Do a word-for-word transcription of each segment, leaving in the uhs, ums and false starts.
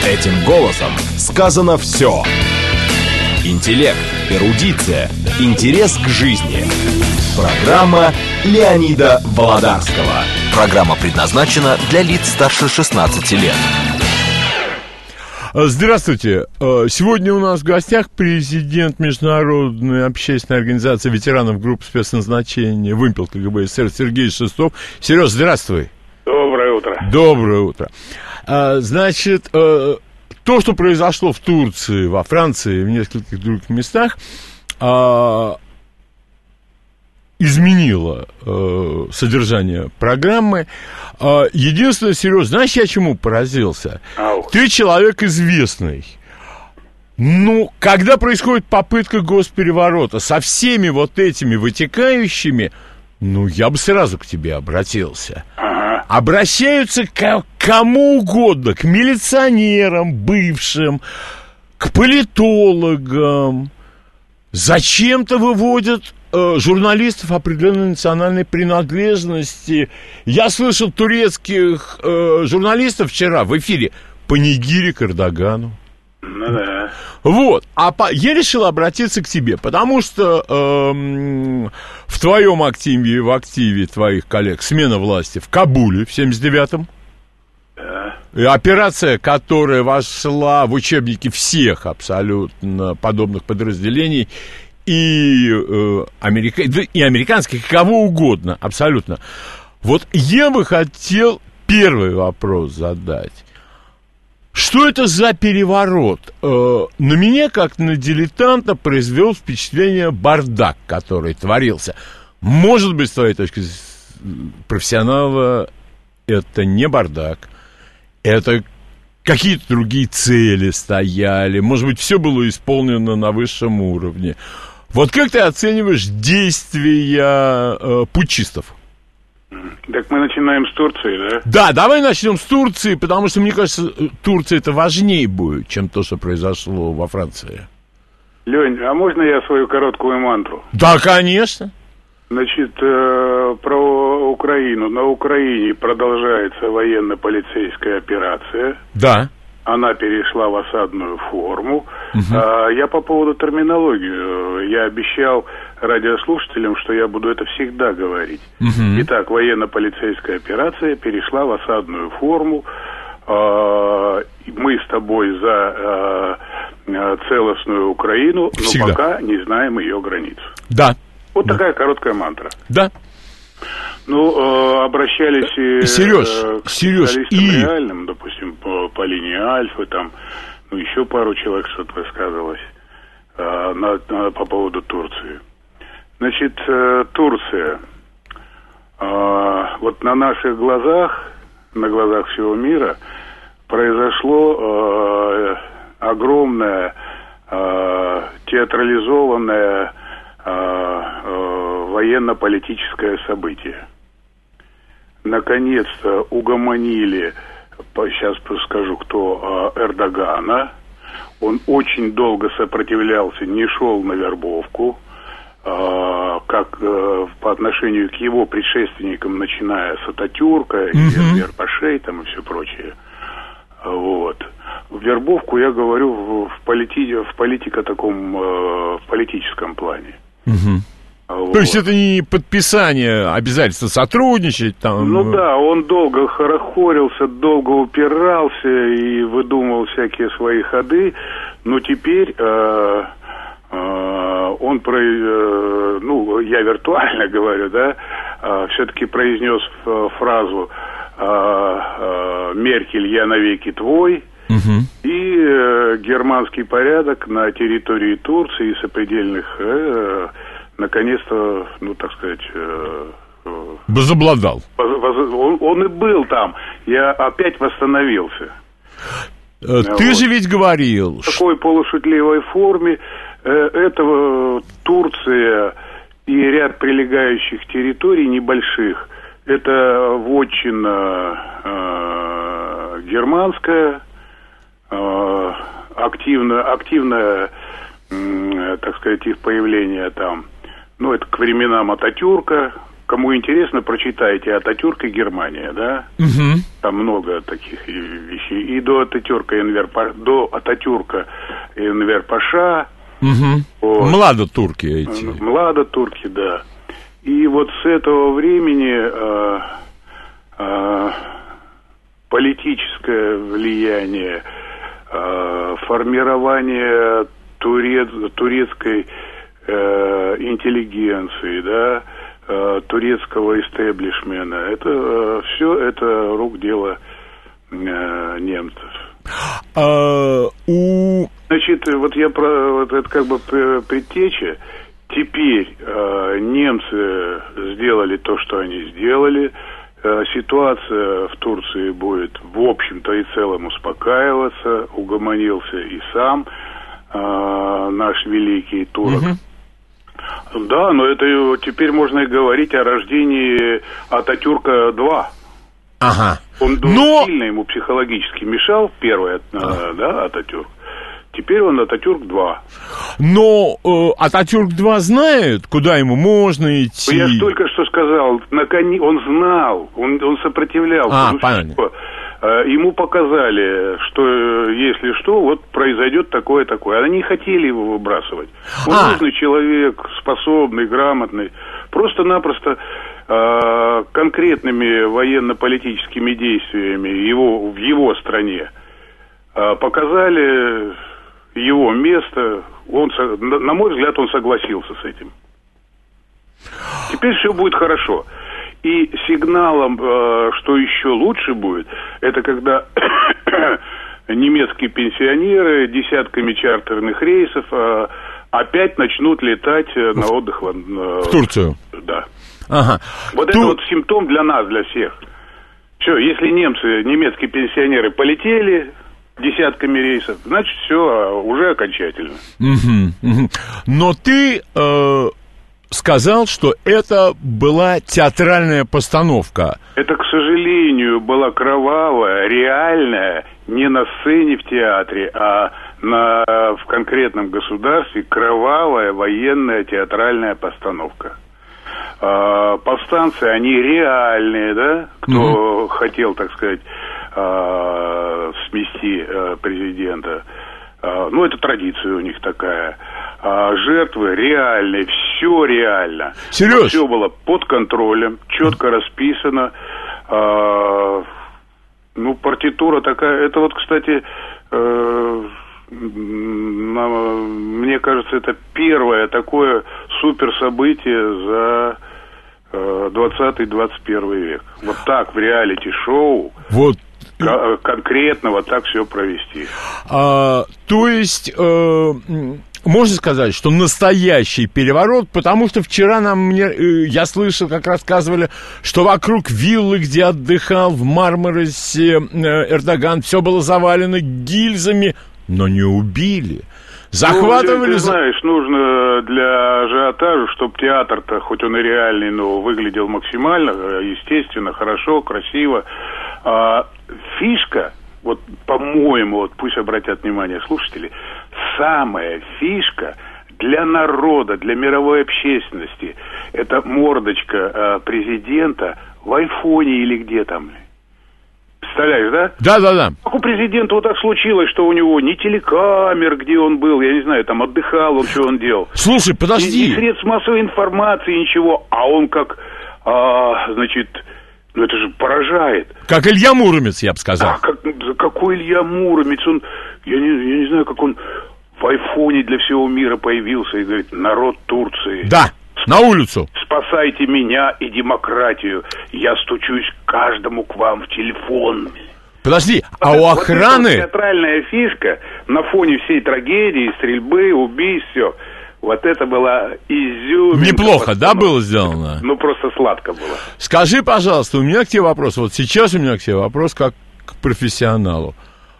Этим голосом сказано все. Интеллект, эрудиция, интерес к жизни. Программа Леонида Володарского. Программа предназначена для лиц старше шестнадцати лет. Здравствуйте. Сегодня у нас в гостях президент Международной общественной организации ветеранов групп спецназначения «Вымпел» КГБ СССР Сергей Шестов. Сереж, здравствуй. Доброе утро. Доброе утро. Значит, то, что произошло в Турции, во Франции и в нескольких других местах, изменило э, содержание программы. Э, единственное, Сереж, знаешь, я чему поразился? Ау. Ты человек известный. Ну, когда происходит попытка госпереворота со всеми вот этими вытекающими, ну, я бы сразу к тебе обратился. Ага. Обращаются к кому угодно, к милиционерам бывшим, к политологам. Зачем-то выводят э, журналистов определенной национальной принадлежности. Я слышал турецких э, журналистов вчера в эфире панигирик Эрдогану. Ну да. Вот. А по... я решил обратиться к тебе, потому что э, в твоем активе и в активе твоих коллег смена власти в Кабуле в семьдесят девятом. И операция, которая вошла в учебники всех абсолютно подобных подразделений, и, э, америка... и американских, и кого угодно, абсолютно. Вот я бы хотел первый вопрос задать. Что это за переворот? Э, на меня, как на дилетанта, произвел впечатление бардак, который творился. Может быть, с твоей точки зрения, профессионала, это не бардак. Это какие-то другие цели стояли. Может быть, все было исполнено на высшем уровне. Вот как ты оцениваешь действия э, путчистов? Так мы начинаем с Турции, да? Да, давай начнем с Турции, потому что, мне кажется, Турция это важнее будет, чем то, что произошло во Франции. Лень, а можно я свою короткую мантру? Да, конечно. Значит, э, про Украину. На Украине продолжается военно-полицейская операция. Да. Она перешла в осадную форму. Угу. А, я по поводу терминологии. Я обещал радиослушателям, что я буду это всегда говорить. Угу. Итак, военно-полицейская операция перешла в осадную форму. А, мы с тобой за а, целостную Украину, но всегда. Пока не знаем ее границ. Да. Вот да. такая короткая мантра. Да. Ну, э, обращались и Сереж, э, к Сереж, специалистам и... реальным, допустим, по, по линии Альфы, там, ну, еще пару человек что-то высказывалось э, на, на, по поводу Турции. Значит, э, Турция, э, вот на наших глазах, на глазах всего мира, произошло э, огромное э, театрализованное военно-политическое событие. Наконец-то угомонили, сейчас скажу, кто, Эрдогана. Он очень долго сопротивлялся, не шел на вербовку, как по отношению к его предшественникам, начиная с Ататюрка, и Энвер Пашей, там и все прочее. Вот. В вербовку я говорю в, полити... в политико таком, в политическом плане. Угу. Вот. То есть это не подписание обязательства сотрудничать там? Ну да, он долго хорохорился, долго упирался и выдумывал всякие свои ходы, но теперь э, э, он, про, э, ну, я виртуально говорю, да, э, все-таки произнес фразу э, э, «Меркель, я навеки твой». Угу. И э, германский порядок на территории Турции и сопредельных, э, наконец-то, ну, так сказать... Э, возобладал. Воз, он, он и был там. Я опять восстановился. Ты вот. же ведь говорил... В такой полушутливой форме э, этого Турция и ряд прилегающих территорий небольших. Это вотчина э, германская, активно, активное, так сказать, их появление там. Ну, это к временам Ататюрка. Кому интересно, прочитайте «Ататюрк и Германия», да? Угу. Там много таких вещей. И до Ататюрка, Энвер, до Ататюрка Энвер Паша. Угу. Вот. Младотурки эти. Младотурки, да. И вот с этого времени э, э, политическое влияние, э, формирование турец, турецкой э, интеллигенции, да, э, турецкого истеблишмента, это э, все это рук дело э, немцев. А, у... Значит, вот я про вот это как бы предтеча. Теперь э, немцы сделали то, что они сделали. Э, ситуация в Турции будет, в общем-то и целом, успокаиваться. Угомонился и сам э, наш великий турок. Угу. Да, но это теперь можно и говорить о рождении Ататюрка-два. Ага. Он но... сильно ему психологически мешал, первый, ага. да, Ататюрк. Теперь он Ататюрк-два. Но э, Ататюрк-два знает, куда ему можно идти. Я же только что сказал, наконец, он знал, он, он сопротивлялся. А, ну, понятно. Что, э, ему показали, что э, если что, вот произойдет такое-такое. Они не хотели его выбрасывать. Он а. нужный человек, способный, грамотный. Просто-напросто э, конкретными военно-политическими действиями его, в его стране э, показали... его место, он, на мой взгляд, он согласился с этим. Теперь все будет хорошо. И сигналом, что еще лучше будет, это когда немецкие пенсионеры десятками чартерных рейсов опять начнут летать на отдых в, в Турцию. Да. Ага. Вот Ту... это вот симптом для нас, для всех. Все, если немцы, немецкие пенсионеры полетели десятками рейсов, значит, все, уже окончательно. Угу, угу. Но ты э, сказал, что это была театральная постановка. Это, к сожалению, была кровавая, реальная, не на сцене в театре, а на, в конкретном государстве кровавая военная театральная постановка. А, повстанцы, они реальные, да, кто угу. хотел, так сказать, а, смести а, президента. А, ну, это традиция у них такая. А, жертвы реальные, все реально. Серьез? Все было под контролем, четко расписано. А, ну, партитура такая. Это вот, кстати, э, мне кажется, это первое такое суперсобытие за двадцатый-двадцать первый век. Вот так в реалити-шоу вот. к- конкретно вот так все провести. А, то есть... Э... Можно сказать, что настоящий переворот, потому что вчера нам мне, я слышал, как рассказывали, что вокруг виллы, где отдыхал в Мармаросе Эрдоган, все было завалено гильзами, но не убили. Захватывали... Ну, ты знаешь, нужно для ажиотажа, чтобы театр-то, хоть он и реальный, но выглядел максимально, естественно, хорошо, красиво. А фишка... Вот, по-моему, вот пусть обратят внимание слушатели, самая фишка для народа, для мировой общественности, это мордочка э, президента в айфоне или где там. Представляешь, да? Да-да-да. Как у президента вот так случилось, что у него ни телекамер, где он был, я не знаю, там отдыхал, он что он делал. Слушай, подожди. Ни, ни средств массовой информации, ничего, а он как, а, значит... Ну, это же поражает. Как Илья Муромец, я бы сказал. А, как, какой Илья Муромец? Он, я не, я не знаю, как он в айфоне для всего мира появился и говорит, народ Турции. Да, на улицу. Спасайте меня и демократию. Я стучусь каждому к вам в телефон. Подожди, вот а это, у охраны... Вот театральная фишка на фоне всей трагедии, стрельбы, убийств, все... Вот это была изюминка. Неплохо, да, было сделано? Ну, просто сладко было. Скажи, пожалуйста, у меня к тебе вопрос. Вот сейчас у меня к тебе вопрос как к профессионалу.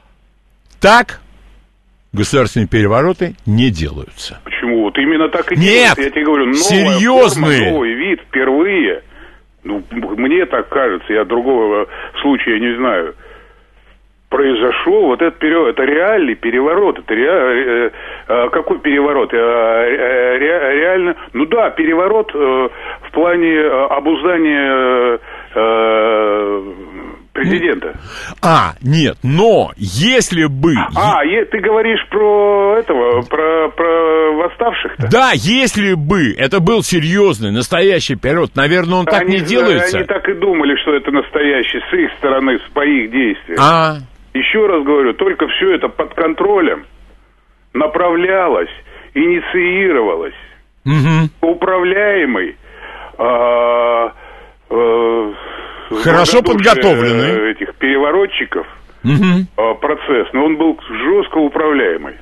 Так государственные перевороты не делаются. Почему? Вот именно так и Нет, делаются. Я тебе говорю, новая серьезные. форма, новый вид, впервые. Ну, мне так кажется, я другого случая не знаю. Произошел вот этот переворот, это реальный переворот, это ре, э, э, какой переворот? Э, э, ре, реально, ну да, переворот э, в плане обуздания э, Президента. А, нет, но если бы... А, е- ты говоришь про этого, про, про восставших-то? Да, если бы это был серьезный, настоящий переворот, наверное, он так они, не делается. Они так и думали, что это настоящий, с их стороны, по их действиям. А. Еще раз говорю, только все это под контролем направлялось, инициировалось. Угу. Управляемый, а, а, хорошо подготовленный этих переворотчиков угу. а, процесс, но он был жестко управляемый.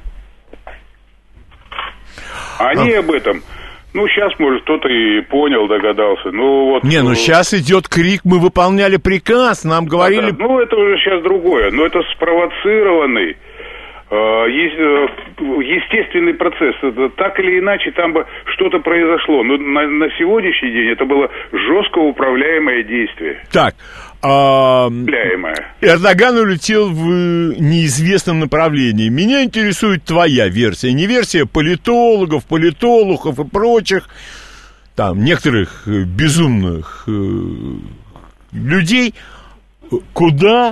Они а. об этом, ну, сейчас, может, кто-то и понял, догадался. Ну, вот, не, ну, сейчас идет крик, мы выполняли приказ, нам говорили... А, да. Ну, это уже сейчас другое, но это спровоцированный естественный процесс. Так или иначе, там бы что-то произошло. Но на, на сегодняшний день это было жестко управляемое действие. Так, а... управляемое. Эрдоган улетел в неизвестном направлении. Меня интересует твоя версия. Не версия политологов, политологов и прочих, там, некоторых безумных э, людей. Куда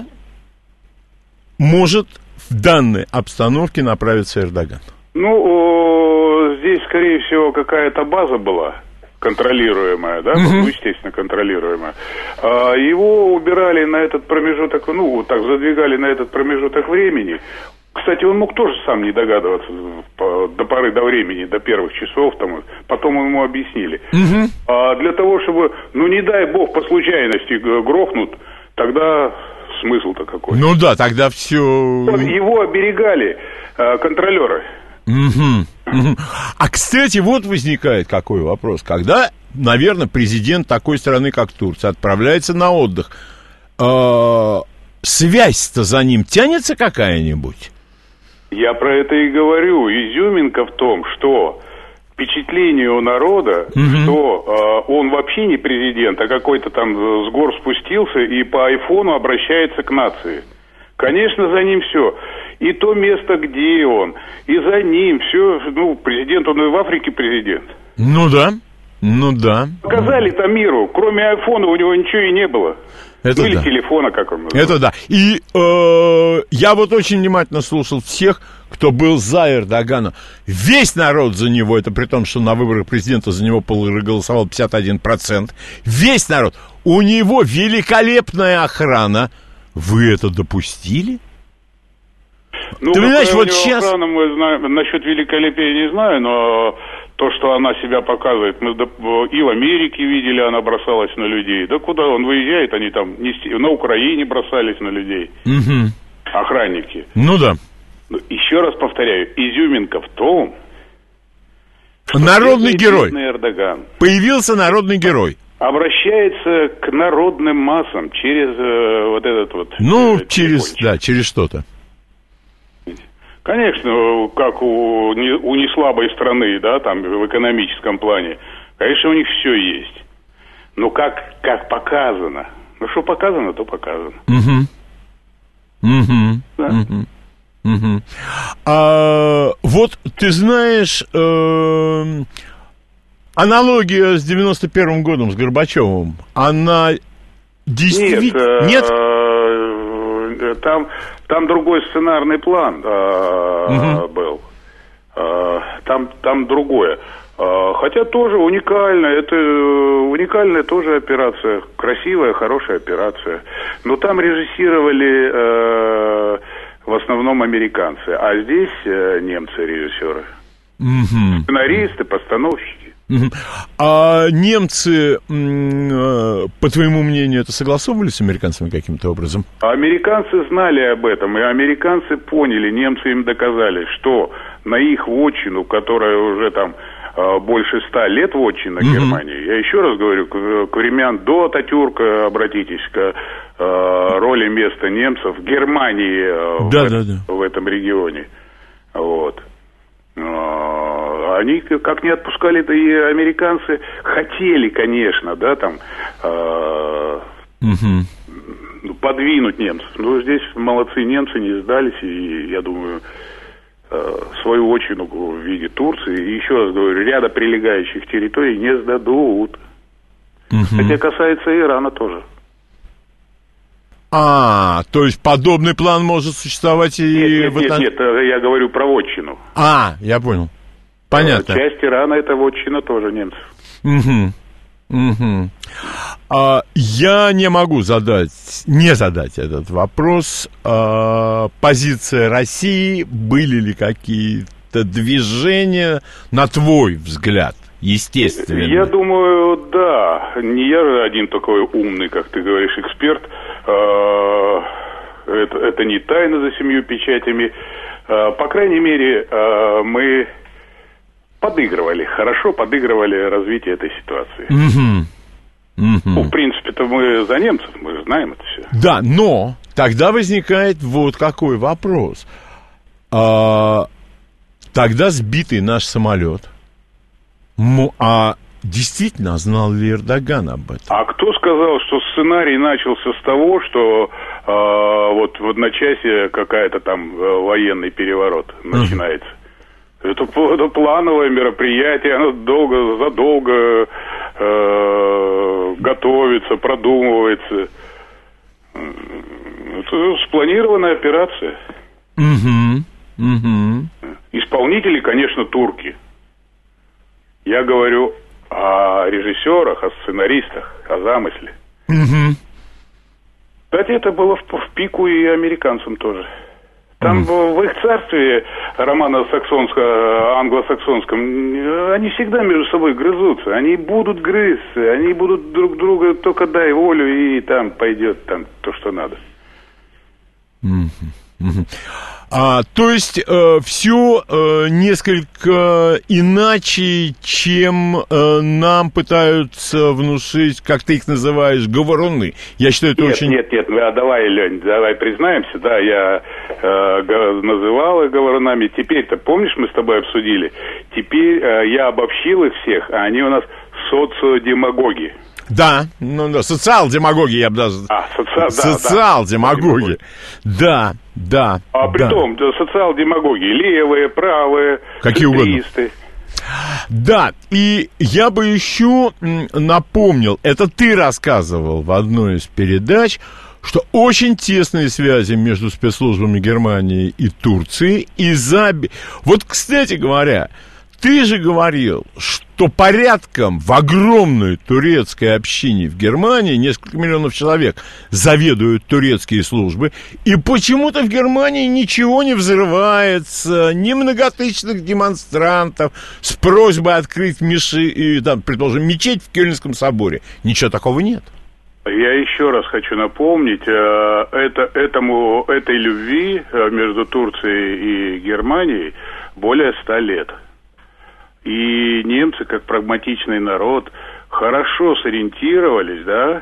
может в данной обстановке направится Эрдоган? Ну, о, здесь, скорее всего, какая-то база была контролируемая, да, uh-huh. ну, естественно, контролируемая. А, его убирали на этот промежуток, ну, вот так задвигали на этот промежуток времени. Кстати, он мог тоже сам не догадываться по, до поры до времени, до первых часов, там, потом ему объяснили. Uh-huh. А для того, чтобы, ну, не дай бог, по случайности грохнут, тогда... Смысл-то какой? Ну да, тогда все... Его оберегали э, контролеры. Угу, угу. А, кстати, вот возникает какой вопрос. Когда, наверное, президент такой страны, как Турция, отправляется на отдых, э, связь-то за ним тянется какая-нибудь? Я про это и говорю. Изюминка в том, что... впечатление у народа, угу. что э, он вообще не президент, а какой-то там с гор спустился и по айфону обращается к нации. Конечно, за ним все. И то место, где он, и за ним все. Ну, президент, он и в Африке президент. Ну да, ну да. Показали-то миру, кроме айфона у него ничего и не было. Это Или да. телефона, как он называется. Это да. И э, я вот очень внимательно слушал всех, кто был за Эрдогана. Весь народ за него, это при том, что на выборах президента за него проголосовал пятьдесят один процент. Весь народ. У него великолепная охрана. Вы это допустили? Ну, ты понимаешь, вот сейчас... Охрана, мы знаем, насчет великолепия не знаю, но... То, что она себя показывает, мы и в Америке видели, она бросалась на людей. Да куда он выезжает, они там нести... на Украине бросались на людей. Угу. Охранники. Ну да. Еще раз повторяю, изюминка в том, что народный герой. Эрдоган появился народный герой. Обращается к народным массам через э, вот этот вот... Ну, через, да, через что-то. Конечно, как у, у неслабой страны, да, там, в экономическом плане, конечно, у них все есть. Но как, как показано. Ну, что показано, то показано. Угу. Угу. Да. Угу. Угу. А, вот, ты знаешь, э, аналогия с девяносто первым годом, с Горбачевым, она действительно... Нет? Э, там... Там другой сценарный план э, угу. был. Э, там, там другое. Э, хотя тоже уникально. Это уникальная тоже операция. Красивая, хорошая операция. Но там режиссировали э, в основном американцы. А здесь э, немцы режиссеры. Угу. Сценаристы, постановщики. Угу. А немцы, по твоему мнению, это согласовывали с американцами каким-то образом? Американцы знали об этом, и американцы поняли, немцы им доказали, что на их вотчину, которая уже там больше ста лет вотчина угу. Германии, я еще раз говорю, к, к времен до Ататюрка, обратитесь к э, роли места немцев в Германии да, в, да, да. в этом регионе. Вот. Они как не отпускали, да и американцы хотели, конечно, да, там э, угу. подвинуть немцев. Но здесь молодцы немцы, не сдались, и, я думаю, э, свою очередь в виде Турции, и еще раз говорю, ряда прилегающих территорий не сдадут. Угу. Хотя касается Ирана тоже. А, то есть подобный план может существовать и... Нет, нет, в этом... нет, нет, я говорю про вотчину. А, я понял. Понятно. Часть Ирана — это вотчина тоже немцев. Угу. Угу. А, я не могу задать, не задать этот вопрос. А, позиция России, были ли какие-то движения, на твой взгляд, естественно? Я думаю, да. Не я же один такой умный, как ты говоришь, эксперт. А, это, это не тайна за семью печатями. А, по крайней мере, а, мы... подыгрывали, хорошо подыгрывали развитие этой ситуации. Угу. Угу. Ну, в принципе-то мы за немцев, мы же знаем это все. Да, но тогда возникает вот какой вопрос. А, тогда сбитый наш самолет, а действительно знал ли Эрдоган об этом? А кто сказал, что сценарий начался с того, что а, вот в одночасье какая-то там военный переворот начинается? Это, это плановое мероприятие, оно долго, задолго э, готовится, продумывается. Это спланированная операция. Угу, угу. Исполнители, конечно, турки. Я говорю о режиссерах, о сценаристах, о замысле. Угу. Кстати, это было в, в пику и американцам тоже. Там mm. в их царстве романо-саксонском, англосаксонском, они всегда между собой грызутся. Они будут грызться, они будут друг друга, только дай волю, и там пойдет там то, что надо. Mm-hmm. Mm-hmm. А, то есть э, все э, несколько иначе, чем э, нам пытаются внушить, как ты их называешь, говоруны. Я считаю, это нет, очень... Нет, нет, нет, давай, Лень, давай признаемся, да, я э, называл их говорунами. Теперь-то, помнишь, мы с тобой обсудили? Теперь э, я обобщил их всех, а они у нас социодемагоги. Да, ну да, социал-демагоги, я бы даже... А, социал, да, социал-демагоги. Да, да. А при том, да, социал-демагоги, левые, правые, какие угодно. Да, и я бы еще напомнил, это ты рассказывал в одной из передач, что очень тесные связи между спецслужбами Германии и Турции из-за... Вот, кстати говоря, ты же говорил, что порядком в огромной турецкой общине в Германии, несколько миллионов человек заведуют турецкие службы, и почему-то в Германии ничего не взрывается, ни многотысячных демонстрантов с просьбой открыть миши, там, предположим, мечеть в Кёльнском соборе. Ничего такого нет. Я еще раз хочу напомнить, это, этому, этой любви между Турцией и Германией более ста лет. И немцы, как прагматичный народ, хорошо сориентировались, да,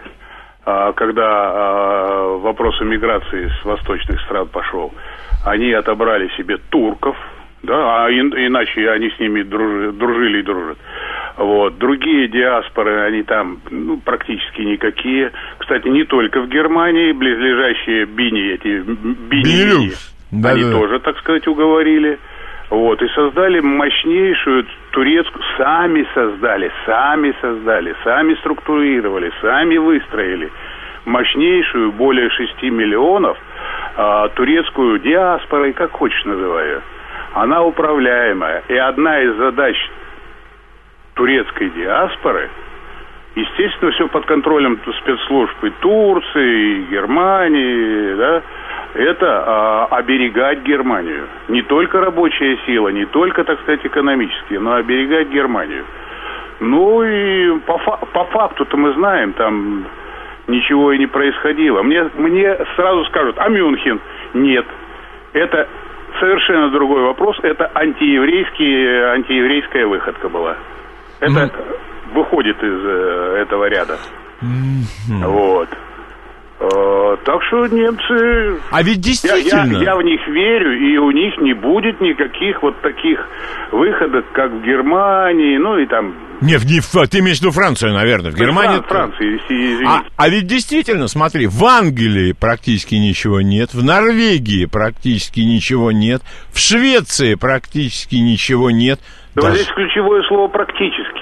когда вопрос миграции с восточных стран пошел. Они отобрали себе турков, да, а иначе они с ними дружили, дружили и дружат. Вот. Другие диаспоры, они там, ну, практически никакие. Кстати, не только в Германии, близлежащие бини, эти бини, да, они да. тоже, так сказать, уговорили. Вот, и создали мощнейшую турецкую, сами создали, сами создали, сами структурировали, сами выстроили мощнейшую, более шести миллионов, а, турецкую диаспору, как хочешь называй ее. Она управляемая. И одна из задач турецкой диаспоры, естественно, все под контролем спецслужб и Турции, и Германии, да, это а, оберегать Германию. Не только рабочая сила, не только, так сказать, экономически, но оберегать Германию. Ну и по, фа- по факту-то мы знаем, там ничего и не происходило. Мне, мне сразу скажут, а Мюнхен? Нет. Это совершенно другой вопрос. Это антиеврейский, антиеврейская выходка была. Это mm-hmm. выходит из э, этого ряда. Mm-hmm. Вот. Э, так что немцы... А ведь действительно... Я, я, я в них верю, и у них не будет никаких вот таких выходок, как в Германии, ну и там... Нет, не в, ты имеешь в виду Францию, наверное, в Германии... Фран, Франции, извините. А, а ведь действительно, смотри, в Англии практически ничего нет, в Норвегии практически ничего нет, в Швеции практически ничего нет. Да, Даже... здесь ключевое слово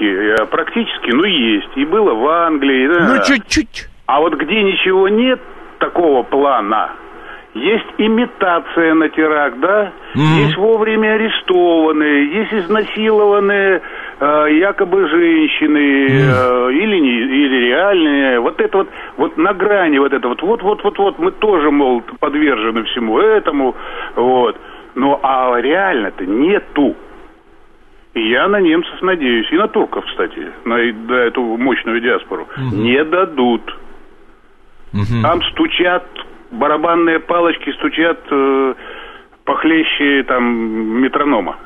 «практически». Практически, ну, есть. И было в Англии. Да. Ну, чуть-чуть. А вот где ничего нет, такого плана. Есть имитация на теракт, да? Mm-hmm. Есть вовремя арестованные, есть изнасилованные э, якобы женщины mm-hmm. э, или, не, или реальные. Вот это вот, вот на грани вот это вот, вот, вот, вот, вот мы тоже, мол, подвержены всему этому, вот. Но а реально-то нету. И я на немцев надеюсь, и на турков, кстати, на, на эту мощную диаспору. Mm-hmm. Не дадут. Mm-hmm. Там стучат... Барабанные палочки стучат э, похлеще там метронома.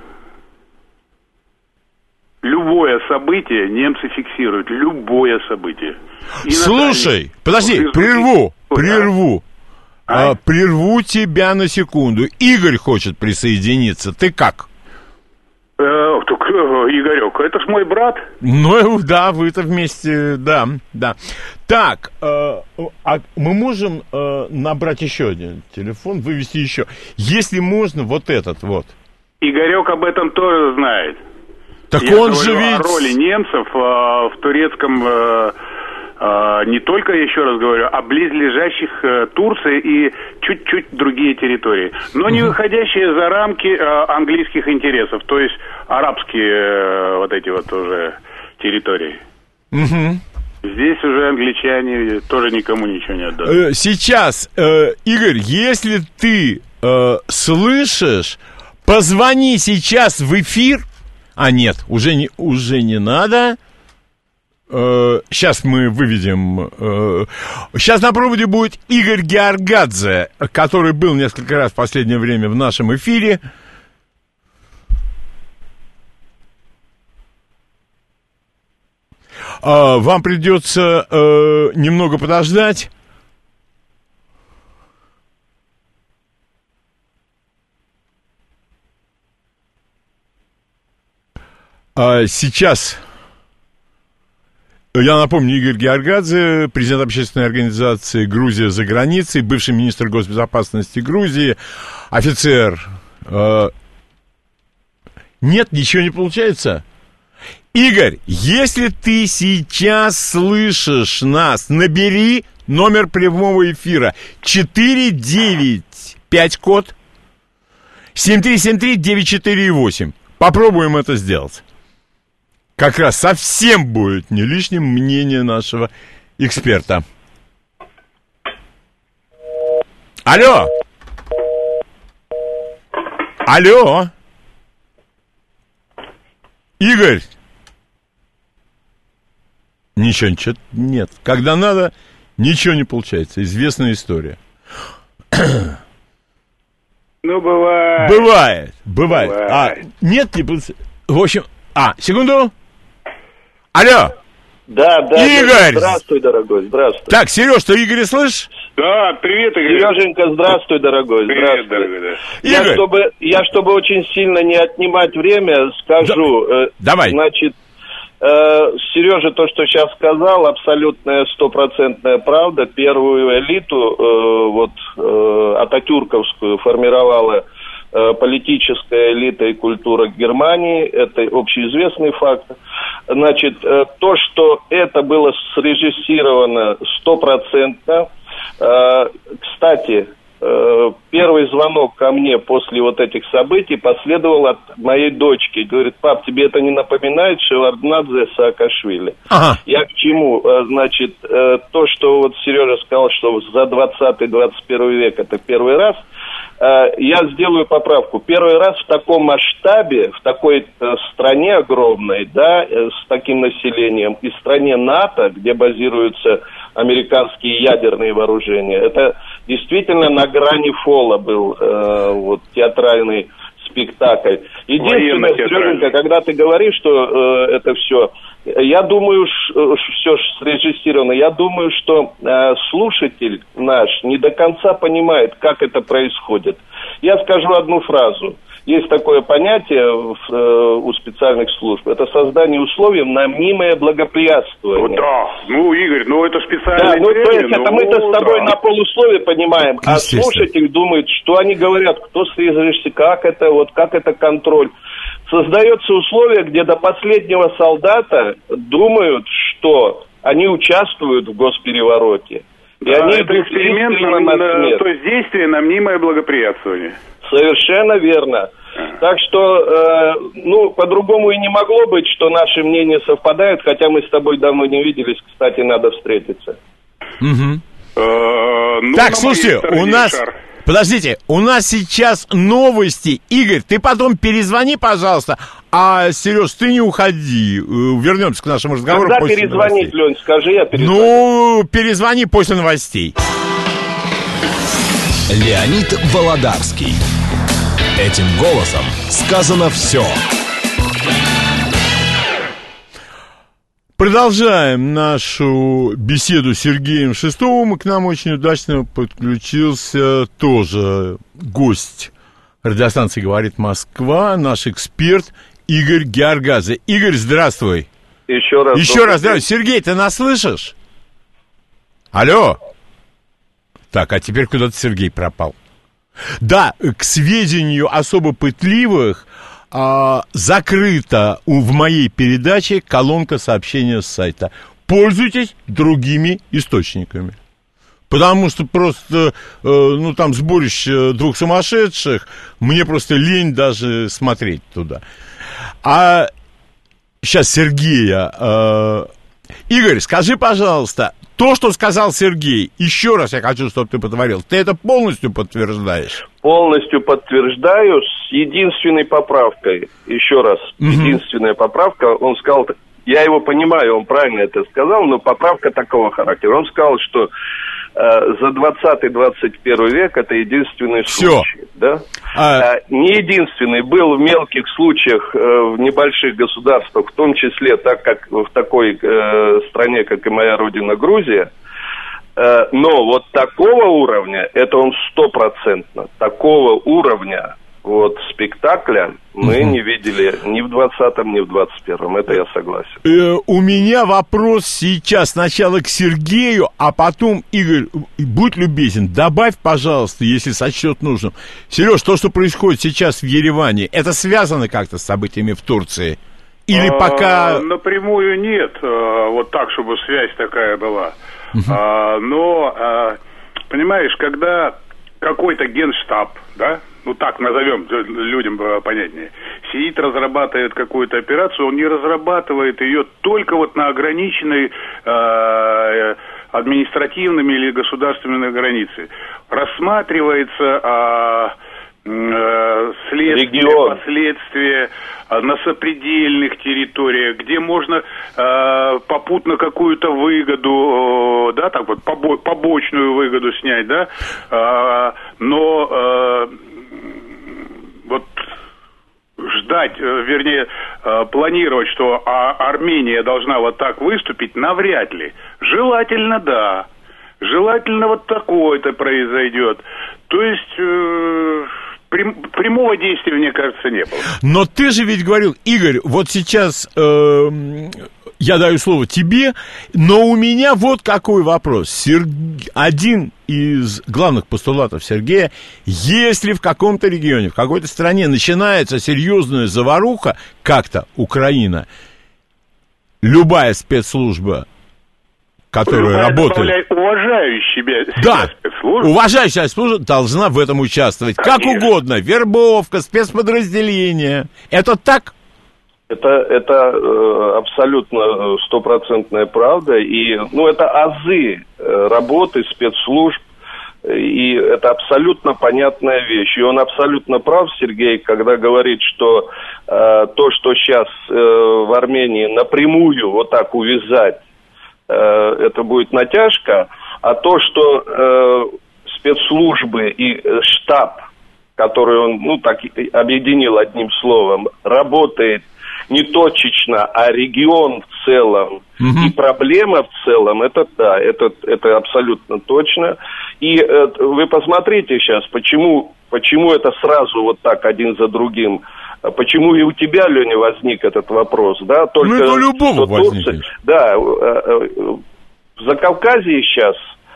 Любое событие немцы фиксируют. Любое событие. И Слушай, Наталья, подожди, прерву, прерву. А? А, прерву тебя на секунду. Игорь хочет присоединиться. Ты как? Э, так, э, Игорек, это ж мой брат. Ну, да, вы-то вместе, да, да. Так, э, а мы можем э, набрать еще один телефон, вывести еще. Если можно, вот этот вот. Игорек об этом тоже знает. Так Я он же ведь... о роли немцев э, в турецком... Э, не только, еще раз говорю, а близлежащих э, Турции и чуть-чуть другие территории, но не выходящие за рамки э, английских интересов, то есть арабские э, вот эти вот уже территории. Угу. Здесь уже англичане тоже никому ничего не отдадут. Сейчас, э, Игорь, если ты э, слышишь, позвони сейчас в эфир. А нет, уже не, уже не надо. Сейчас мы выведем. Сейчас на проводе будет Игорь Георгадзе, который был несколько раз в последнее время в нашем эфире. Вам придется немного подождать. Сейчас... Я напомню, Игорь Георгадзе, президент общественной организации «Грузия за границей», бывший министр госбезопасности Грузии, офицер. Э, нет, ничего не получается. Игорь, если ты сейчас слышишь нас, набери номер прямого эфира четыре девять пять код семь три семь три девять четыре восемь. Попробуем это сделать. Как раз совсем будет не лишним мнение нашего эксперта. Алло! Алло! Игорь! Ничего, ничего нет. Когда надо, ничего не получается. Известная история. Ну, бывает. Бывает, бывает. бывает. А, нет, не... В общем... А, секунду. Алло! Да, да. Игорь! Здравствуй, дорогой, здравствуй. Так, Сереж, ты Игоря слышишь? Да, привет, Игорь. Сереженька, здравствуй, дорогой, привет, здравствуй. Дорогой, да. Я, Игорь. чтобы, я, чтобы очень сильно не отнимать время, скажу. Да. Э, Давай. Значит, э, Сережа то, что сейчас сказал, абсолютная стопроцентная правда. Первую элиту, э, вот, э, ататюрковскую формировала политическая элита и культура Германии, это общеизвестный факт. Значит, то, что это было срежиссировано стопроцентно. Кстати, первый звонок ко мне после вот этих событий последовал от моей дочки. Говорит: пап, тебе это не напоминает Шеварднадзе Саакашвили? Ага. Я к чему? Значит, то, что вот Сережа сказал, что за двадцатый двадцать первый век это первый раз, я сделаю поправку. Первый раз в таком масштабе, в такой стране огромной, да, с таким населением, и стране НАТО, где базируются американские ядерные вооружения, это действительно на грани фола был э, вот театральный спектакль. Единственное, Сереженька, когда ты говоришь, что э, это все, я думаю, все срежиссировано, я думаю, что э, слушатель наш не до конца понимает, как это происходит. Я скажу одну фразу. Есть такое понятие в, э, у специальных служб. Это создание условий на мнимое благоприятствование. Да, ну, Игорь, ну это специально. Да, ну то есть это ну, мы-то с тобой да. на полусловие понимаем, а слушатель думает, что они говорят, кто срежиссирует, как это, вот как это контроль. Создается условие, где до последнего солдата думают, что они участвуют в госперевороте. И они это идут эксперимент, истинно на, на смерть. то есть действие на мнимое благоприятствование. Совершенно верно. Так что, э, ну, по-другому и не могло быть, что наши мнения совпадают, хотя мы с тобой давно не виделись, кстати, надо встретиться. Угу. Э, ну, Так, слушайте, у нас... Шар. Подождите, у нас сейчас новости. Игорь, ты потом перезвони, пожалуйста. А, Сереж, ты не уходи. Вернемся к нашему разговору. Когда перезвонить, Лень, скажи, я перезвоню. Ну, перезвони после новостей. Леонид Володарский. Этим голосом сказано все. Продолжаем нашу беседу с Сергеем Шестовым. И к нам очень удачно подключился тоже гость радиостанции «Говорит Москва», наш эксперт Игорь Георгадзе. Игорь, здравствуй. Еще раз. Еще раз здравствуй. Сергей, ты нас слышишь? Алло. Так, а теперь куда-то Сергей пропал. Да, к сведению особо пытливых, а, закрыта у, в моей передаче колонка сообщения с сайта. Пользуйтесь другими источниками. Потому что просто, э, ну, там сборище двух сумасшедших, мне просто лень даже смотреть туда. А сейчас Сергея... Э, Игорь, скажи, пожалуйста, то, что сказал Сергей, еще раз я хочу, чтобы ты подтвердил, ты это полностью подтверждаешь? Полностью подтверждаю, с единственной поправкой, еще раз, угу. единственная поправка, он сказал, я его понимаю, он правильно это сказал, но поправка такого характера, он сказал, что э, за двадцатый двадцать первый век это единственный Все. случай, да? А... Э, не единственный, был в мелких случаях э, в небольших государствах, в том числе, так как в такой э, стране, как и моя родина Грузия, э, но вот такого уровня, это он стопроцентно, такого уровня вот спектакля мы угу. не видели ни в двадцатом, ни в двадцать первом, это я согласен. Э, у меня вопрос сейчас сначала к Сергею, а потом, Игорь, будь любезен, добавь, пожалуйста, если сочтет нужным. Сереж, то, что происходит сейчас в Ереване, это связано как-то с событиями в Турции? Или а, пока... Напрямую нет, вот так, чтобы связь такая была. Угу. А, но, а, понимаешь, когда какой-то генштаб, да, ну так назовем, людям понятнее, сидит, разрабатывает какую-то операцию, он не разрабатывает ее только вот на ограниченной э, административными или государственными границей. Рассматривается э, э, следствие, Регион. последствия э, на сопредельных территориях, где можно э, попутно какую-то выгоду, э, да, так вот, побо- побочную выгоду снять, да, э, но... Э, вот ждать, вернее, планировать, что Армения должна вот так выступить, навряд ли. Желательно, да. Желательно вот такое-то произойдет. То есть... Э- Прямого действия, мне кажется, не было. Но ты же ведь говорил, Игорь, вот сейчас э, я даю слово тебе, но у меня вот какой вопрос. Сер... Один из главных постулатов Сергея, если в каком-то регионе, в какой-то стране начинается серьезная заваруха, как-то Украина, любая спецслужба, которая работает... Уважающая себя да, спецслужба. Уважающая спецслужба должна в этом участвовать. Конечно. Как угодно. Вербовка, спецподразделения. Это так? Это, это э, абсолютно стопроцентная правда. И, ну, это азы работы спецслужб. И это абсолютно понятная вещь. И он абсолютно прав, Сергей, когда говорит, что э, то, что сейчас э, в Армении напрямую вот так увязать, это будет натяжка, а то, что э, спецслужбы и штаб, который он, ну, так объединил одним словом, работает не точечно, а регион в целом, угу. и проблема в целом, это да, это, это абсолютно точно. И э, вы посмотрите сейчас, почему, почему это сразу вот так один за другим. Почему и у тебя, Леня, возник этот вопрос, да? Только ну, это у любого возникнет. Да, в Закавказье сейчас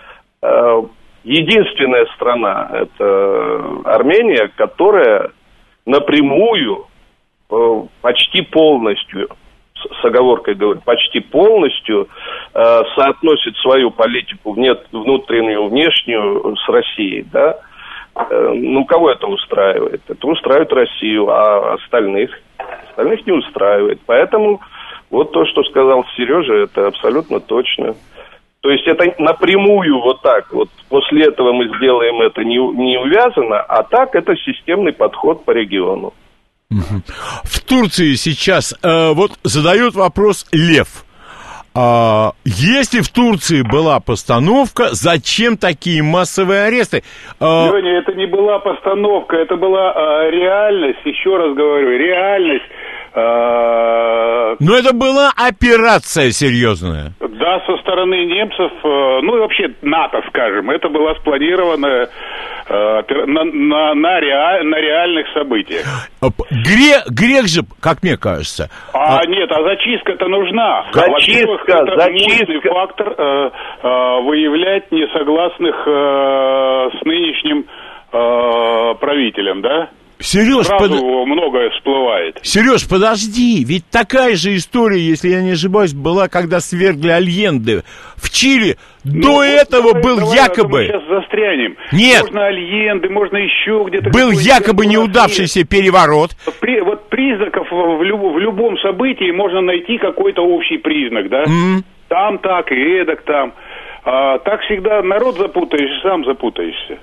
единственная страна, это Армения, которая напрямую, почти полностью, с оговоркой говорю, почти полностью соотносит свою политику внутреннюю, внешнюю с Россией, да, ну, кого это устраивает? Это устраивает Россию, а остальных, остальных не устраивает. Поэтому вот то, что сказал Сережа, это абсолютно точно. То есть это напрямую вот так, вот после этого мы сделаем это не, не увязано, а так это системный подход по региону. В Турции сейчас э, вот задают вопрос Лев. А, если в Турции была постановка, зачем такие массовые аресты? А... Леня, это не была постановка, это была а, реальность, еще раз говорю, реальность. А... Но это была операция серьезная. Да, со стороны немцев, ну и вообще НАТО, скажем, это была спланированная на, на, на, реаль, на реальных событиях. Грех, грех же, как мне кажется. А, а... нет, а зачистка-то нужна. Зачистка, это зачистка. мощный фактор э, э, выявлять несогласных э, с нынешним э, правителем, да? Сереж, Сразу под... многое всплывает. Сереж, подожди, ведь такая же история, если я не ошибаюсь, была, когда свергли Альенде в Чили. Ну, До вот этого давай, был давай, якобы... Мы сейчас застрянем. Нет. Можно Альенде, можно еще где-то... Был якобы неудавшийся переворот. При, вот признаков в, люб, в любом событии можно найти какой-то общий признак, да? Mm. Там так и эдак там. А, так всегда народ запутаешь, сам запутаешься.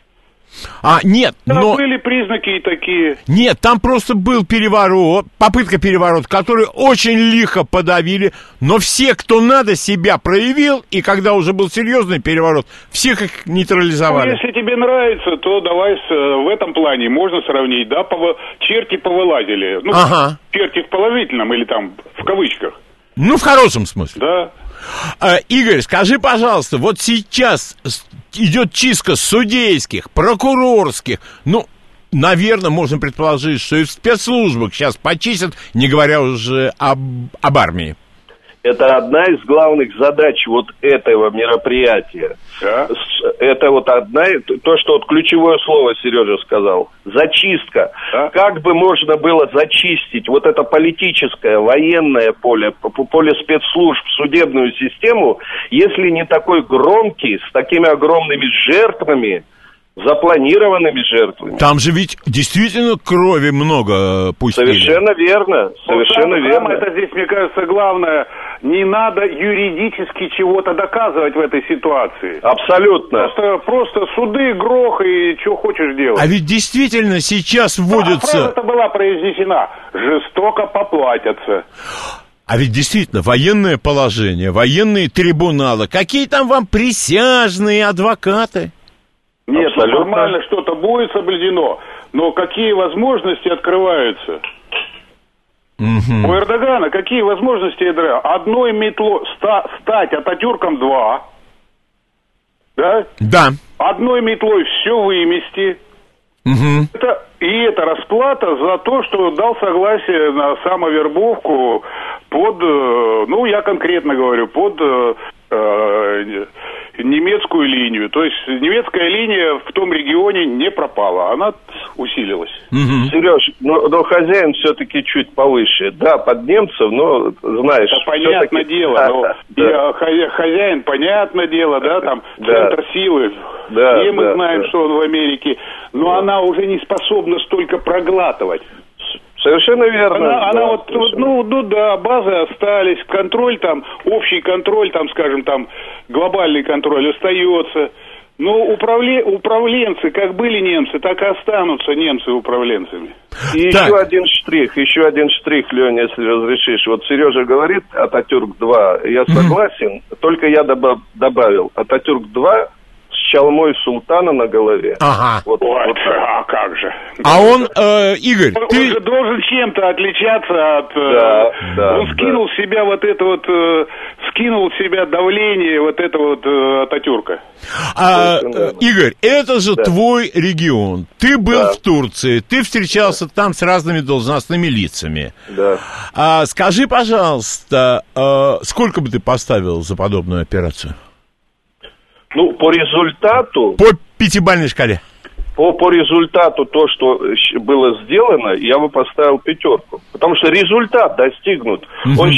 А, нет, да, но... были признаки и такие. Нет, там просто был переворот, попытка переворота, который очень лихо подавили, но все, кто надо, себя проявил, и когда уже был серьезный переворот, всех их нейтрализовали. Ну, если тебе нравится, то давай с, в этом плане можно сравнить, да, пов... черти повылазили. Ну, ага. Черти в положительном или там в кавычках. Ну, в хорошем смысле. Да. А, Игорь, скажи, пожалуйста, вот сейчас идет чистка судейских, прокурорских, ну, наверное, можно предположить, что и в спецслужбах сейчас почистят, не говоря уже об, об армии. Это одна из главных задач вот этого мероприятия. Да? Это вот одна, то, что вот ключевое слово Сережа сказал, зачистка. Да? Как бы можно было зачистить вот это политическое, военное поле, поле спецслужб, судебную систему, если не такой громкий, с такими огромными жертвами, запланированными жертвами. Там же ведь действительно крови много пустили. Совершенно верно, совершенно вот верно. Это здесь, мне кажется, главное, не надо юридически чего-то доказывать в этой ситуации. Абсолютно. Просто, просто суды, грох и что хочешь делать. А ведь действительно сейчас вводятся... А фраза-то была произнесена: жестоко поплатятся. А ведь действительно, военное положение, военные трибуналы, какие там вам присяжные адвокаты? Нет, абсолютно. Нормально что-то будет соблюдено, но какие возможности открываются? Угу. У Эрдогана какие возможности? Одной метлой ста, стать Ататюрком два, да? Да. Одной метлой все вымести. Угу. Это, и это расплата за то, что дал согласие на самовербовку под, ну, я конкретно говорю, под э, немецкую линию. То есть немецкая линия в том регионе не пропала, она усилилась. Угу. Сереж, но, но хозяин все-таки чуть повыше. Да, под немцев, но знаешь... Да, понятное дело, но да. Хозяин, понятное дело, да, там да. Центр силы. Да, все мы да, знаем, да. что он в Америке, но да. Она уже не способна столько проглатывать. Совершенно верно. Она, да, она вот, вот, ну, ну да, базы остались, контроль там, общий контроль, там, скажем, там, глобальный контроль остается. Но управле, управленцы, как были немцы, так и останутся немцы управленцами. И так. еще один штрих, еще один штрих, Леня, если разрешишь. Вот Сережа говорит Ататюрк два, я согласен, mm-hmm. только я добав, добавил Ататюрк два с чалмой султана на голове. Ага. Вот, вот, вот а как же. А он, э, Игорь, он, ты... он же должен чем-то отличаться от... Да, э, да, он скинул да. с себя вот это вот... Э, скинул с себя давление вот этого вот э, Ататюрка. А, э, Игорь, это же да. твой регион. Ты был да. в Турции, ты встречался да. там с разными должностными лицами. Да. А, скажи, пожалуйста, э, сколько бы ты поставил за подобную операцию? Ну, по результату... По пятибалльной шкале. По, по результату то, что было сделано, я бы поставил пятерку. Потому что результат достигнут. Угу. Он сейчас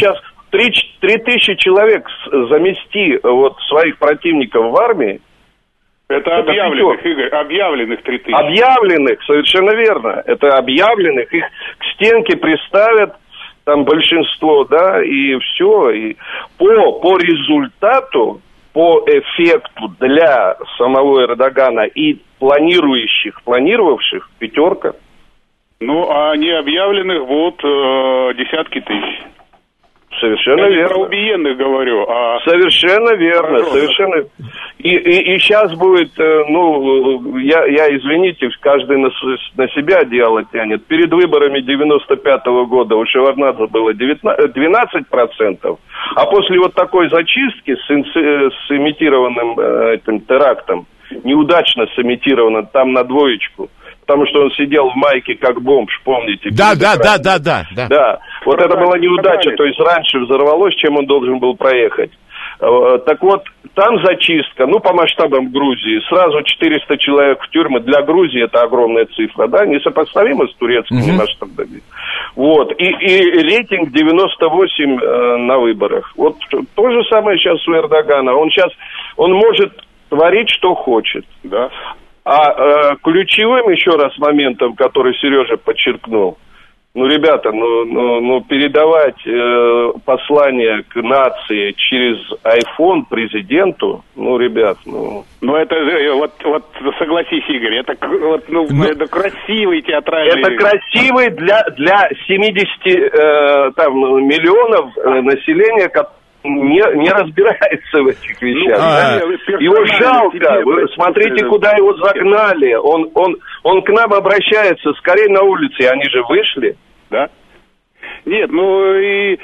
три тысячи человек замести вот своих противников в армии. Это, это объявленных, пятерка. Игорь, объявленных три тысячи. Объявленных, совершенно верно. Это объявленных, их к стенке приставят, там большинство, да, и все. И по, по результату, по эффекту для самого Эрдогана и планирующих, планировавших, пятерка. Ну, а необъявленных будут э, десятки тысяч. Совершенно Я верно. не про убиенных говорю, а... Совершенно верно, Хорошо, совершенно... И, и, и сейчас будет, ну, я, я, извините, каждый на, на себя одеяло тянет. Перед выборами девяносто пятого года у Шеварднадзе было двенадцать процентов, а после вот такой зачистки с, с имитированным этим терактом, неудачно сымитированным, там на двоечку, потому что он сидел в майке как бомж, помните? Да, да, да, да, да, да. Да, вот это была неудача, то есть раньше взорвалось, чем он должен был проехать. Так вот, там зачистка, ну, по масштабам Грузии, сразу четыреста человек в тюрьмы. Для Грузии это огромная цифра, да, несопоставима с турецкими mm-hmm. масштабами. Вот, и, и рейтинг девяносто восемь э, на выборах. Вот то же самое сейчас у Эрдогана. Он сейчас, он может творить, что хочет. Да. А э, ключевым еще раз моментом, который Сережа подчеркнул, ну, ребята, ну, ну, ну передавать э, послание к нации через айфон президенту, ну, ребят, ну... Ну, это, вот, вот согласись, Игорь, это, вот, ну, Но... это красивый театральный... Это красивый для, для семидесяти э, там, миллионов э, населения, которые... Не, не разбирается в этих вещах. Ну, да? Его жалко. Вы смотрите, куда его загнали. Он, он, он к нам обращается. Скорее на улице. Они же вышли. Да? Нет, ну и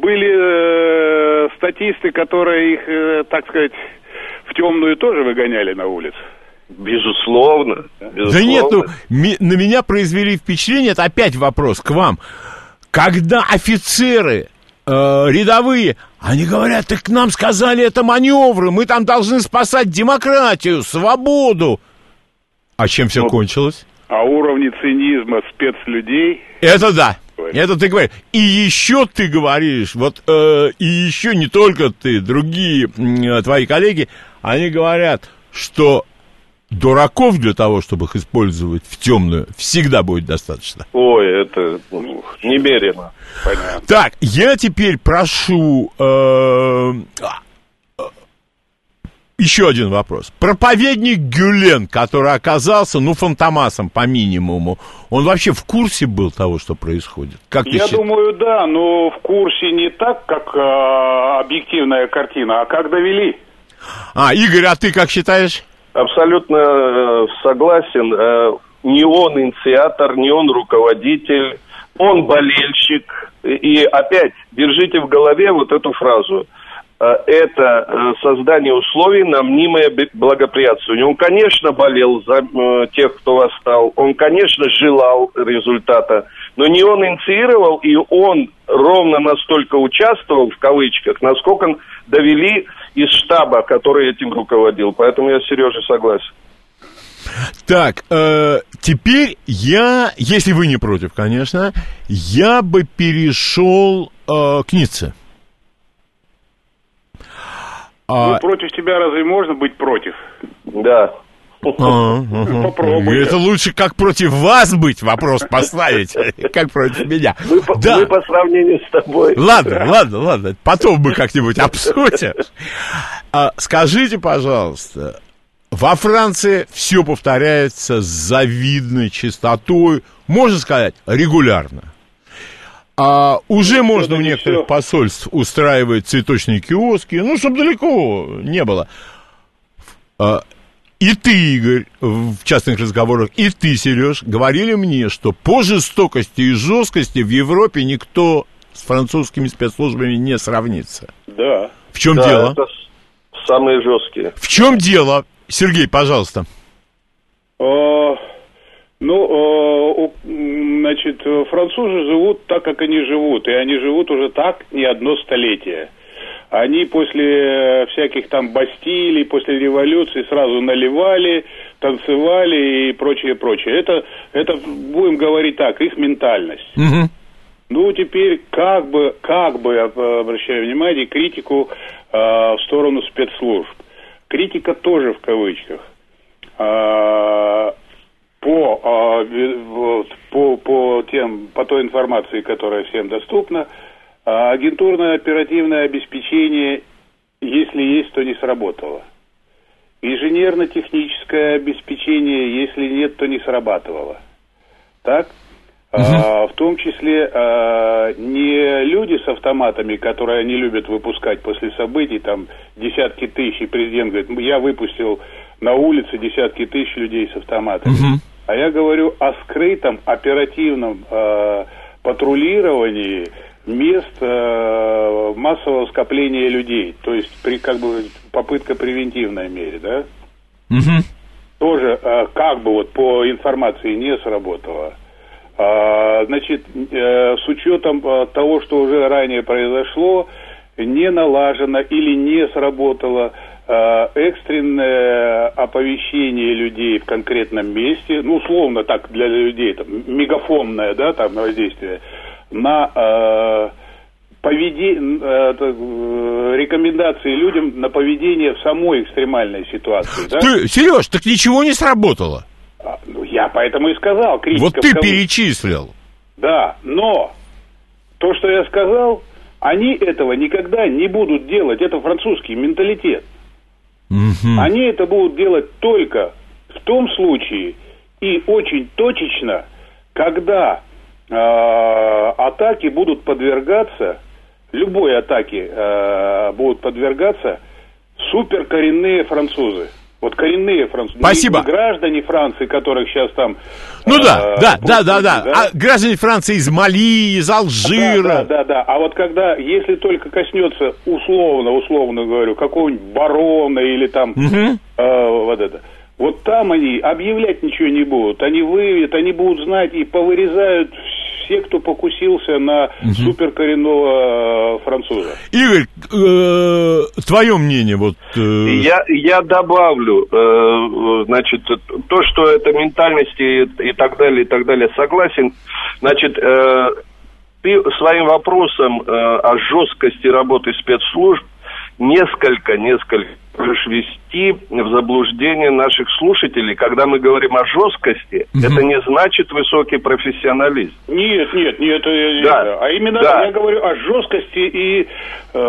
были э, статисты, которые их, э, так сказать, в темную тоже выгоняли на улицу. Безусловно. Безусловно. Да нет, ну, ми, на меня произвели впечатление, это опять вопрос к вам. Когда офицеры... Э, рядовые, они говорят, так нам сказали, это маневры, мы там должны спасать демократию, свободу. А чем все ну, кончилось? А уровни цинизма спецлюдей... Это да, говоришь. Это ты говоришь. И еще ты говоришь, вот, э, и еще не только ты, другие э, твои коллеги, они говорят, что дураков для того, чтобы их использовать в темную, всегда будет достаточно. Ой, это ну, немерено. Понятно. Так, я теперь прошу э, э, еще один вопрос. Проповедник Гюлен, который оказался, ну, фантомасом по минимуму, он вообще в курсе был того, что происходит? Как я думаю, да, но в курсе не так, как э, объективная картина, а как довели. А, Игорь, а ты как считаешь? Абсолютно э, согласен. Э, не он инициатор, не он руководитель, он болельщик. И опять, держите в голове вот эту фразу. Э, это э, создание условий на мнимое благоприятствование. Он, конечно, болел за э, тех, кто восстал. Он, конечно, желал результата. Но не он инициировал, и он ровно настолько участвовал, в кавычках, насколько довели из штаба, который этим руководил. Поэтому я с Сережей согласен. Так, э, теперь я, если вы не против, конечно, я бы перешел э, к Ницце. Ну, а... против тебя разве можно быть против? Да. А, попробуй. Это лучше как против вас быть, вопрос поставить, как против меня. Мы, да. мы по сравнению с тобой. Ладно, ладно, ладно. Потом мы как-нибудь обсудим. А, скажите, пожалуйста, во Франции все повторяется с завидной частотой, можно сказать, регулярно. А уже можно в некоторых посольств устраивать цветочные киоски, ну, чтобы далеко не было. А, и ты, Игорь, в частных разговорах, и ты, Сереж, говорили мне, что по жестокости и жесткости в Европе никто с французскими спецслужбами не сравнится. Да. В чем да, дело? Это самые жесткие. В чем дело? Сергей, пожалуйста. А, ну, а, значит, французы живут так, как они живут, и они живут уже так не одно столетие. Они после всяких там Бастилий, после революции сразу наливали, танцевали и прочее, прочее. Это, это будем говорить так, их ментальность. Угу. Ну, теперь как бы, как бы, я обращаю внимание, критику э, в сторону спецслужб. Критика тоже в кавычках. Э, по, э, вот, по, по, тем, по той информации, которая всем доступна, э, агентурное оперативное обеспечение, если есть, то не сработало. Инженерно-техническое обеспечение, если нет, то не срабатывало. Так? Uh-huh. А, в том числе а, не люди с автоматами, которые они любят выпускать после событий, там десятки тысяч, и президент говорит, я выпустил на улице десятки тысяч людей с автоматами. Uh-huh. А я говорю о скрытом оперативном а, патрулировании мест а, массового скопления людей, то есть при как бы попытка превентивной мере, да? Uh-huh. Тоже а, как бы вот по информации не сработало. А, значит, э, с учетом а, того, что уже ранее произошло, не налажено или не сработало а, экстренное оповещение людей в конкретном месте, ну, условно так для людей, там, мегафонное, да, там, воздействие, на а, поведение, а, рекомендации людям на поведение в самой экстремальной ситуации, да? Ты, Сереж, так ничего не сработало? Ну, я поэтому и сказал. Вот ты перечислил. Да, но то, что я сказал, они этого никогда не будут делать. Это французский менталитет. Угу. Они это будут делать только в том случае и очень точечно, когда э, атаки будут подвергаться, любой атаке э, будут подвергаться суперкоренные французы. Вот коренные французы. Спасибо. Не, не граждане Франции, которых сейчас там... Ну э, да, да, будут, да, да, да, да. А граждане Франции из Мали, из Алжира. Да, да, да, да. А вот когда, если только коснется, условно, условно говорю, какого-нибудь барона или там угу. э, вот это... Вот там они объявлять ничего не будут. Они выявят, они будут знать и повырезают все, кто покусился на угу. суперкоренного э, француза. Игорь, э, твое мнение? Вот, э... я, я добавлю, э, значит, то, что это ментальность и, и так далее, и так далее, согласен. Значит, э, ты своим вопросом э, о жесткости работы спецслужб несколько, несколько можешь ввести в заблуждение наших слушателей. Когда мы говорим о жесткости, угу. это не значит высокий профессионализм. Нет, нет, нет, это, да. это. А именно да. я говорю о жесткости и, э,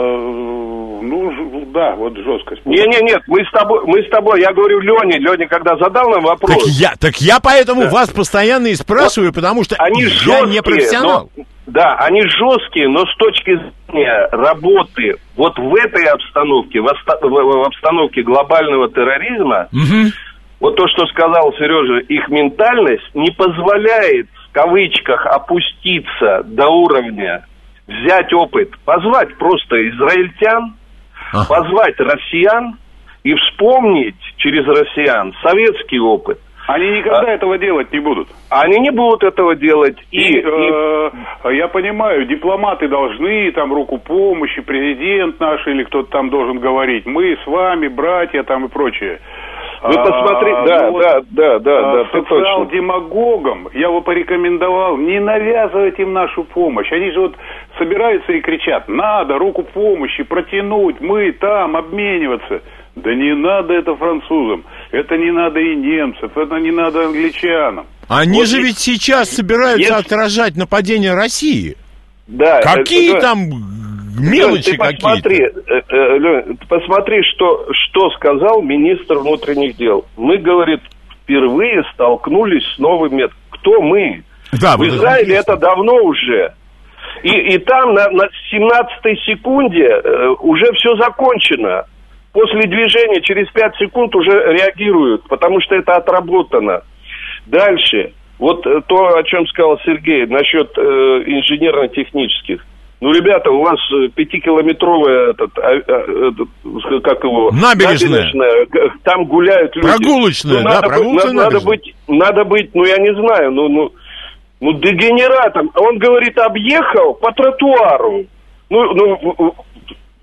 ну, да, вот жесткость. Нет, нет, нет, мы с тобой, мы с тобой, я говорю Лене, Лене, когда задал нам вопрос. Так я, так я поэтому да. вас постоянно и спрашиваю, вот потому что они я жесткие, не профессионал. Но, да, они жесткие, но с точки зрения работы вот в этой обстановке, в, оста- в обстановке глобального терроризма, угу. вот то, что сказал Сережа, их ментальность не позволяет, в кавычках, опуститься до уровня, взять опыт, позвать просто израильтян, ага. позвать россиян и вспомнить через россиян советский опыт. Они никогда а, этого делать не будут. Они не будут этого делать. И, и, э, и... я понимаю, дипломаты должны, там, руку помощи, президент наш или кто-то там должен говорить, мы с вами, братья, там и прочее. Вы посмотрите, а, да, ну, да, вот, да, да, а, да, социал-демагогам я бы порекомендовал не навязывать им нашу помощь. Они же вот собираются и кричат, надо руку помощи протянуть, мы там, обмениваться. Да не надо это французам, это не надо и немцам, это не надо англичанам. Они вот же и... ведь сейчас собираются Если... отражать нападение России. Да. Какие это... там мелочи ты какие-то? Посмотри, Лёнь, посмотри, что, что сказал министр внутренних дел. Мы, говорит, впервые столкнулись с новым методом. Кто мы? Да, в Израиле это давно уже. И, и там на, на семнадцатой секунде э, уже все закончено. После движения через пять секунд уже реагируют, потому что это отработано. Дальше, вот то, о чем сказал Сергей, насчет э, инженерно-технических. Ну, ребята, у вас пятикилометровая, этот, а, а, этот, как его... Набережная. Набережная. Там гуляют люди. Прогулочная, ну, да, надо прогулочная быть, надо, быть, надо быть, ну, я не знаю, ну, ну, ну, дегенератом. Он, говорит, объехал по тротуару. Ну, ну,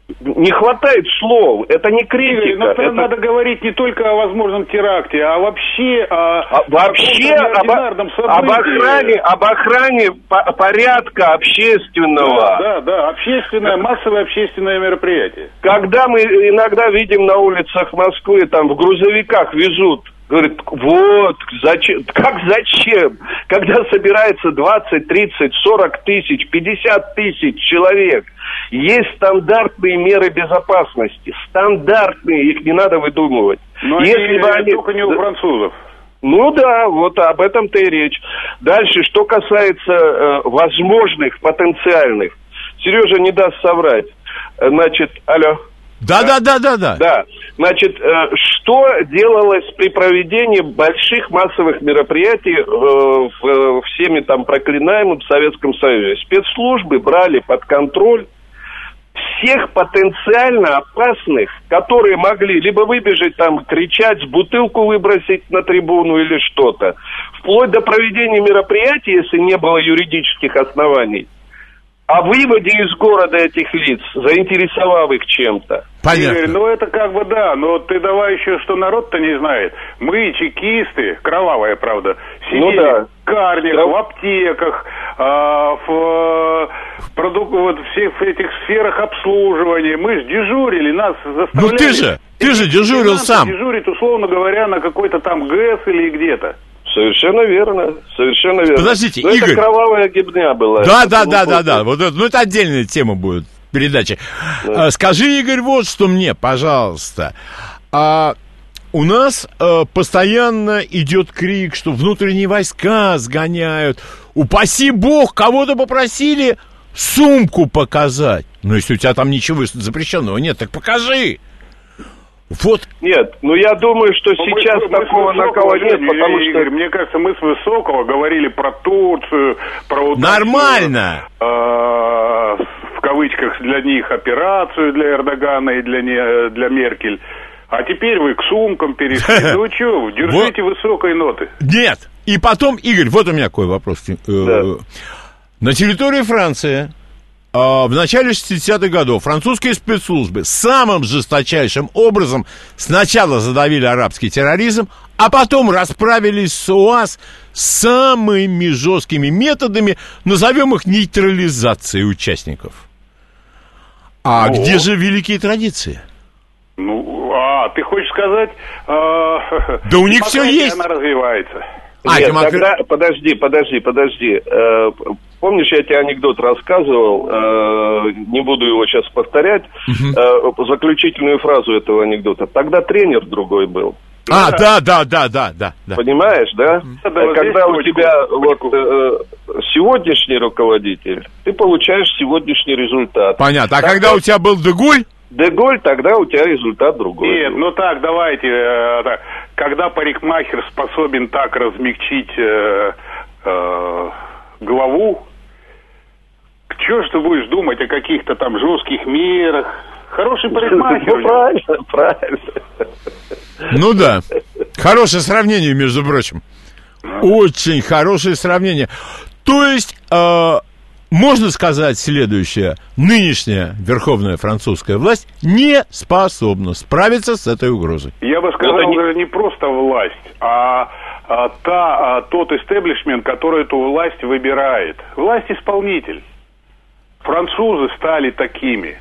Не хватает слов, это не критика. Но это... надо говорить не только о возможном теракте, а вообще о, а, вообще об, об охране, об охране порядка общественного. Да, да, да, общественное, массовое общественное мероприятие. Когда мы иногда видим на улицах Москвы, там в грузовиках везут, говорит, вот, зачем, как зачем, когда собирается двадцать, тридцать, сорок тысяч, пятьдесят тысяч человек, есть стандартные меры безопасности, стандартные, их не надо выдумывать. Но Если они, бы они... только не у французов. Ну да, вот об этом-то и речь. Дальше, что касается э, возможных, потенциальных, Сережа не даст соврать, значит, алло. Да-да-да-да-да. Да. Значит, что делалось при проведении больших массовых мероприятий в всеми там проклинаемым Советском Союзе? Спецслужбы брали под контроль всех потенциально опасных, которые могли либо выбежать там, кричать, бутылку выбросить на трибуну или что-то, вплоть до проведения мероприятий, если не было юридических оснований, о выводе из города этих лиц, заинтересовав их чем-то. Понятно. Игорь, ну это как бы да, но ты давай еще, что народ-то не знает. Мы, чекисты, кровавая, правда, сидели ну, да. в карнях, да. в аптеках, а, в, продук... вот, всех этих сферах обслуживания. Мы же дежурили, нас заставляли... Ну ты же, ты же дежурил сам. Дежурить, условно говоря, на какой-то там ГЭС или где-то. Совершенно верно, совершенно верно. Подождите, но Игорь. Это кровавая гибня была. Да, да, да, да, да. Вот это, ну это отдельная тема будет передачи. Да. А, скажи, Игорь, вот что мне, пожалуйста. А, у нас а, постоянно идет крик, что внутренние войска сгоняют. Упаси бог, кого-то попросили сумку показать. Ну, если у тебя там ничего запрещенного нет, так покажи. Вот. Нет, ну я думаю, что ну, сейчас мы, такого мы накала нет, Игорь, потому что... Игорь, мне кажется, мы с высокого говорили про Турцию, про удачную, нормально. Э, в кавычках для них операцию для Эрдогана и для, не, для Меркель. А теперь вы к сумкам перешли. Ну что, держите высокой ноты. Нет. И потом, Игорь, вот у меня какой вопрос. На территории Франции в начале шестидесятых годов французские спецслужбы самым жесточайшим образом сначала задавили арабский терроризм, а потом расправились с ОАС самыми жесткими методами, назовем их нейтрализацией участников. А О. где же великие традиции? Ну, а, ты хочешь сказать... Э, да у них все есть. Она развивается. А, Нет, демокр... тогда, подожди, подожди, подожди. Э, помнишь, я тебе анекдот рассказывал, э, не буду его сейчас повторять, uh-huh. э, заключительную фразу этого анекдота. Тогда тренер другой был. А, да, да, да, да, да. да. Понимаешь, да? Uh-huh. Когда у тебя вот, э, сегодняшний руководитель, ты получаешь сегодняшний результат. Понятно. А тогда, когда у тебя был Деголь? Деголь, тогда у тебя результат другой. Нет, был. ну так, давайте, э, так, когда парикмахер способен так размягчить э, э, главу, чё ж ты будешь думать о каких-то там жестких мерах? Хороший парикмахер. Ну, правильно, правильно. Ну да, хорошее сравнение, между прочим. Очень хорошее сравнение. То есть... Э, можно сказать следующее. Нынешняя верховная французская власть не способна справиться с этой угрозой. Я бы сказал, это не... не просто власть, а, а, та, а тот истеблишмент, который эту власть выбирает. Власть-исполнитель. Французы стали такими.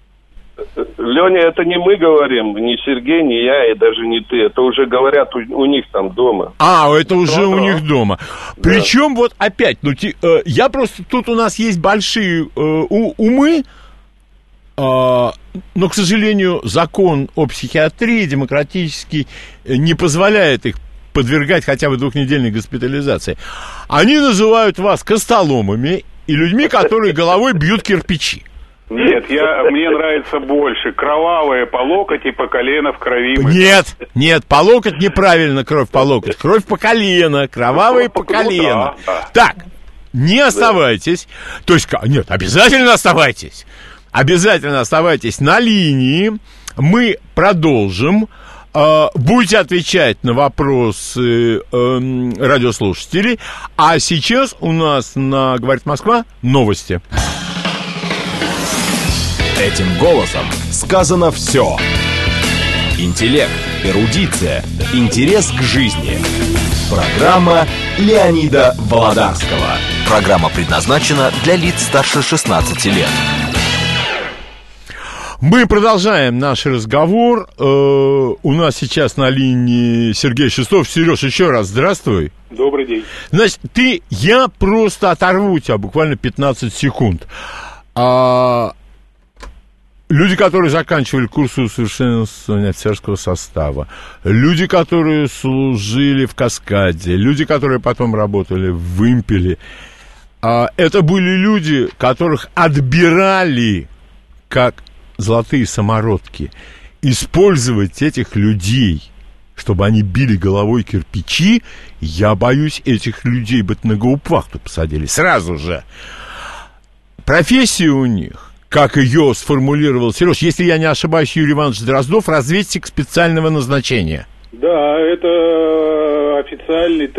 Леня, это не мы говорим, не Сергей, не я, и даже не ты. Это уже говорят у, у них там дома. А, это уже да, у да. них дома. Причем да. вот опять, ну ти, э, я просто, тут у нас есть большие э, у, умы, э, но, к сожалению, закон о психиатрии демократический не позволяет их подвергать хотя бы двухнедельной госпитализации. Они называют вас костоломами и людьми, которые головой бьют кирпичи. Нет, я, мне нравится больше. Кровавые по локоть и по колено в крови. Нет, нет, по локоть неправильно, кровь по локоть. Кровь по колено, кровавые по колено. Так, не оставайтесь. То есть, нет, обязательно оставайтесь. Обязательно оставайтесь на линии. Мы продолжим. Будете отвечать на вопросы радиослушателей. А сейчас у нас на «Говорит Москва» новости. Этим голосом сказано все. Интеллект, эрудиция, интерес к жизни. Программа Леонида Володарского. Программа предназначена для лиц старше шестнадцати лет. Мы продолжаем наш разговор. Э, у нас сейчас на линии Сергей Шестов. Сереж, еще раз здравствуй. Добрый день. Значит, ты, я просто оторву тебя буквально пятнадцать секунд. А, люди, которые заканчивали курсы усовершенствования офицерского состава, люди, которые служили в Каскаде, люди, которые потом работали в Вымпеле, а, это были люди, которых отбирали как золотые самородки. Использовать этих людей, чтобы они били головой кирпичи, я боюсь, этих людей бы на гауптвахту посадили сразу же. Профессия у них, как ее сформулировал Сереж, если я не ошибаюсь, Юрий Иванович Дроздов, разведчик специального назначения. Да, это официальный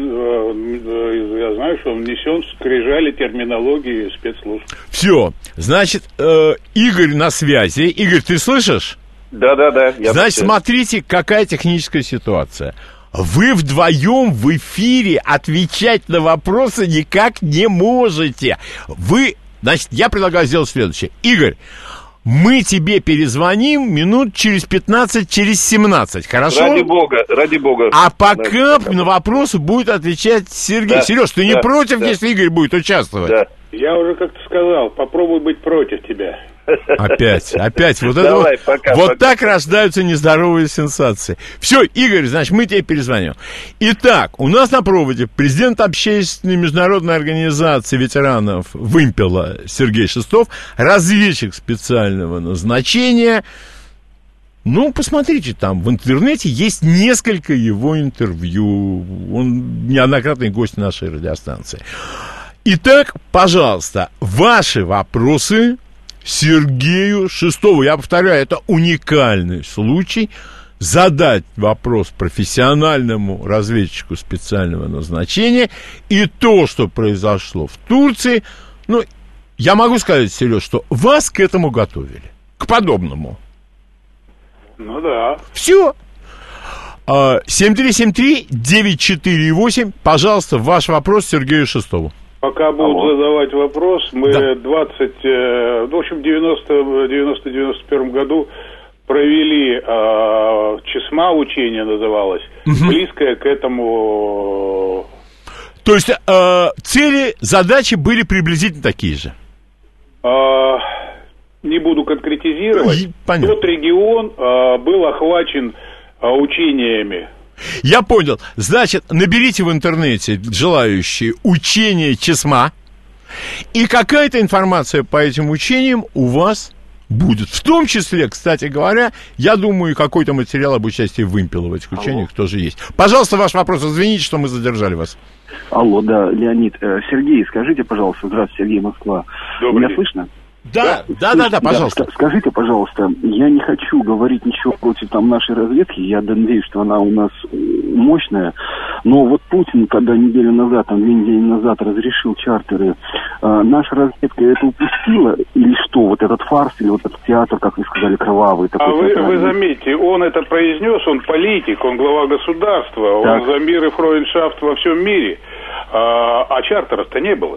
термин. Я знаю, что он внесен в скрижали терминологии спецслужб. Все, значит, э, Игорь на связи. Игорь, ты слышишь? Да, да, да. Я Значит, хочу. смотрите, какая техническая ситуация. Вы вдвоем в эфире отвечать на вопросы никак не можете. Вы, значит, я предлагаю сделать следующее. Игорь, мы тебе перезвоним минут через пятнадцать, через семнадцать, хорошо? Ради бога, ради бога. А пока да, на вопросы будет отвечать Сергей. Да, Сереж, ты да, не против, да. если Игорь будет участвовать? Да. Я уже как-то сказал, попробуй быть против тебя. Опять, опять. Вот, это Давай, вот, пока, вот пока. так рождаются нездоровые сенсации. Все, Игорь, значит, мы тебе перезвоним. Итак, у нас на проводе президент общественной международной организации ветеранов Вымпела Сергей Шестов, разведчик специального назначения. Ну, посмотрите, там в интернете есть несколько его интервью. Он неоднократный гость нашей радиостанции. Итак, пожалуйста, ваши вопросы Сергею Шестову. Я повторяю, это уникальный случай задать вопрос профессиональному разведчику специального назначения. И то, что произошло в Турции, ну, я могу сказать, Сереж, что вас к этому готовили, к подобному. Ну да. Все. семь три семь три девять четыре восемь. Пожалуйста, ваш вопрос Сергею Шестову. Пока будут Алло. задавать вопрос, мы Да. двадцать, э, в общем, в девяносто-девяносто первом году провели э, ЧСМА, учение называлось, Мгм. близкое к этому. То есть э, цели, задачи были приблизительно такие же. Э, не буду конкретизировать. И- понятно. Тот регион э, был охвачен э, учениями. Я понял. Значит, наберите в интернете, желающие, учение ЧСМА, и какая-то информация по этим учениям у вас будет. В том числе, кстати говоря, я думаю, какой-то материал об участии Вымпела в этих учениях тоже есть. Пожалуйста, ваш вопрос. Извините, что мы задержали вас. Алло, да, Леонид. Э, Сергей, скажите, пожалуйста, здравствуйте, Сергей, Москва. Добрый Меня день. слышно? Да, да, да, да, пожалуйста. ска- скажите, пожалуйста, я не хочу говорить ничего против там нашей разведки, я надеюсь, что она у нас э, мощная, но вот Путин, когда неделю назад, там, две недели назад разрешил чартеры, э, наша разведка это упустила или что? Вот этот фарс или вот этот театр, как вы сказали, кровавый? А Такой вы, вы театральный? заметьте, он это произнес, он политик, он глава государства, он Так. за мир и фройндшафт во всем мире, а, а чартеров-то не было.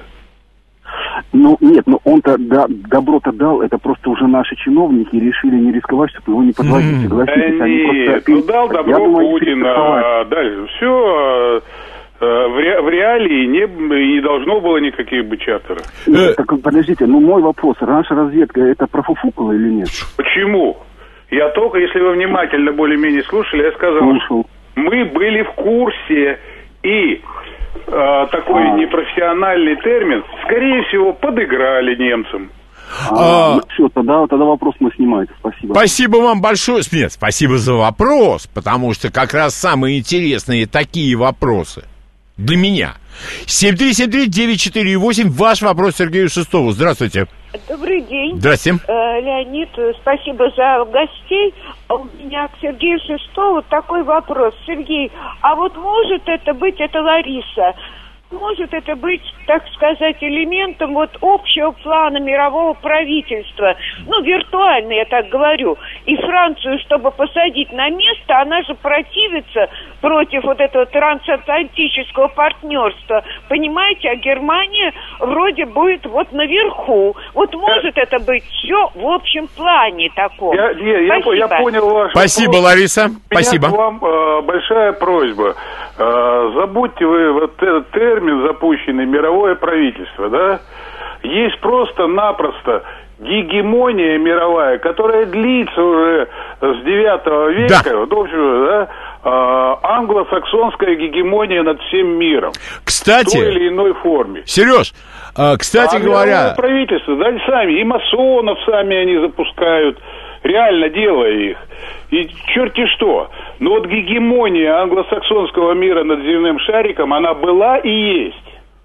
Ну, нет, ну он-то да, добро-то дал, это просто уже наши чиновники решили не рисковать, чтобы его не подводить. М. Согласитесь, Да они нет, просто... ну дал добро Я думаю, они Путин, перестраховались. а дальше все в, ре, в реалии не, не должно было никаких быть чартеров. Нет, Э. так, подождите, ну мой вопрос, наша разведка это профуфукала или нет? Почему? Я только, если вы внимательно более-менее слушали, я сказал, Слушал. мы были в курсе, и э, такой А. непрофессиональный термин, скорее всего, подыграли немцам. А, А. ну все, тогда, тогда вопрос мы снимаем. Спасибо. Спасибо вам большое. Нет, спасибо за вопрос, потому что как раз самые интересные такие вопросы для меня. семь три семь три девять четыре восемь. Ваш вопрос Сергею Шестову. Здравствуйте. Добрый день. Здрасте. Э, Леонид, спасибо за гостей. А у меня к Сергею Шестову такой вопрос. Сергей, а вот может это быть, это Лариса, может это быть, так сказать, элементом вот общего плана мирового правительства? Ну, виртуально, я так говорю. И Францию, чтобы посадить на место, она же противится против вот этого трансатлантического партнерства. Понимаете, а Германия вроде будет вот наверху. Вот может это быть все в общем плане таком. Я, я, я, я понял ваш Спасибо, вопрос. Лариса. Спасибо. У меня к вам э, большая просьба. Э, забудьте вы вот этот термин, запущенный мировое правительство, да? Есть просто-напросто гегемония мировая, которая длится уже с девятого века, да. Вот, в общем, да, э, англосаксонская гегемония над всем миром. Кстати, в той или иной форме. Сереж, э, кстати а говоря... правительство, да, сами, и масонов сами они запускают, реально делая их. И черти что. Но вот гегемония англосаксонского мира над земным шариком, она была и есть.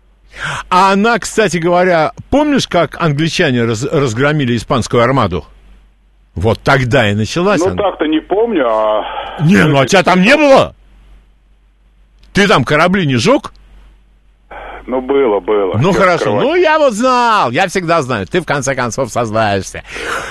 А она, кстати говоря, помнишь, как англичане раз, разгромили испанскую армаду? Вот тогда и началась Ну, она. так-то не помню, а... Не, ну а тебя там не было? Ты там корабли не жег? Ну, было, было. Ну, Чё хорошо. скрывать? Ну, я вот знал. Я всегда знаю. Ты, в конце концов, сознаешься.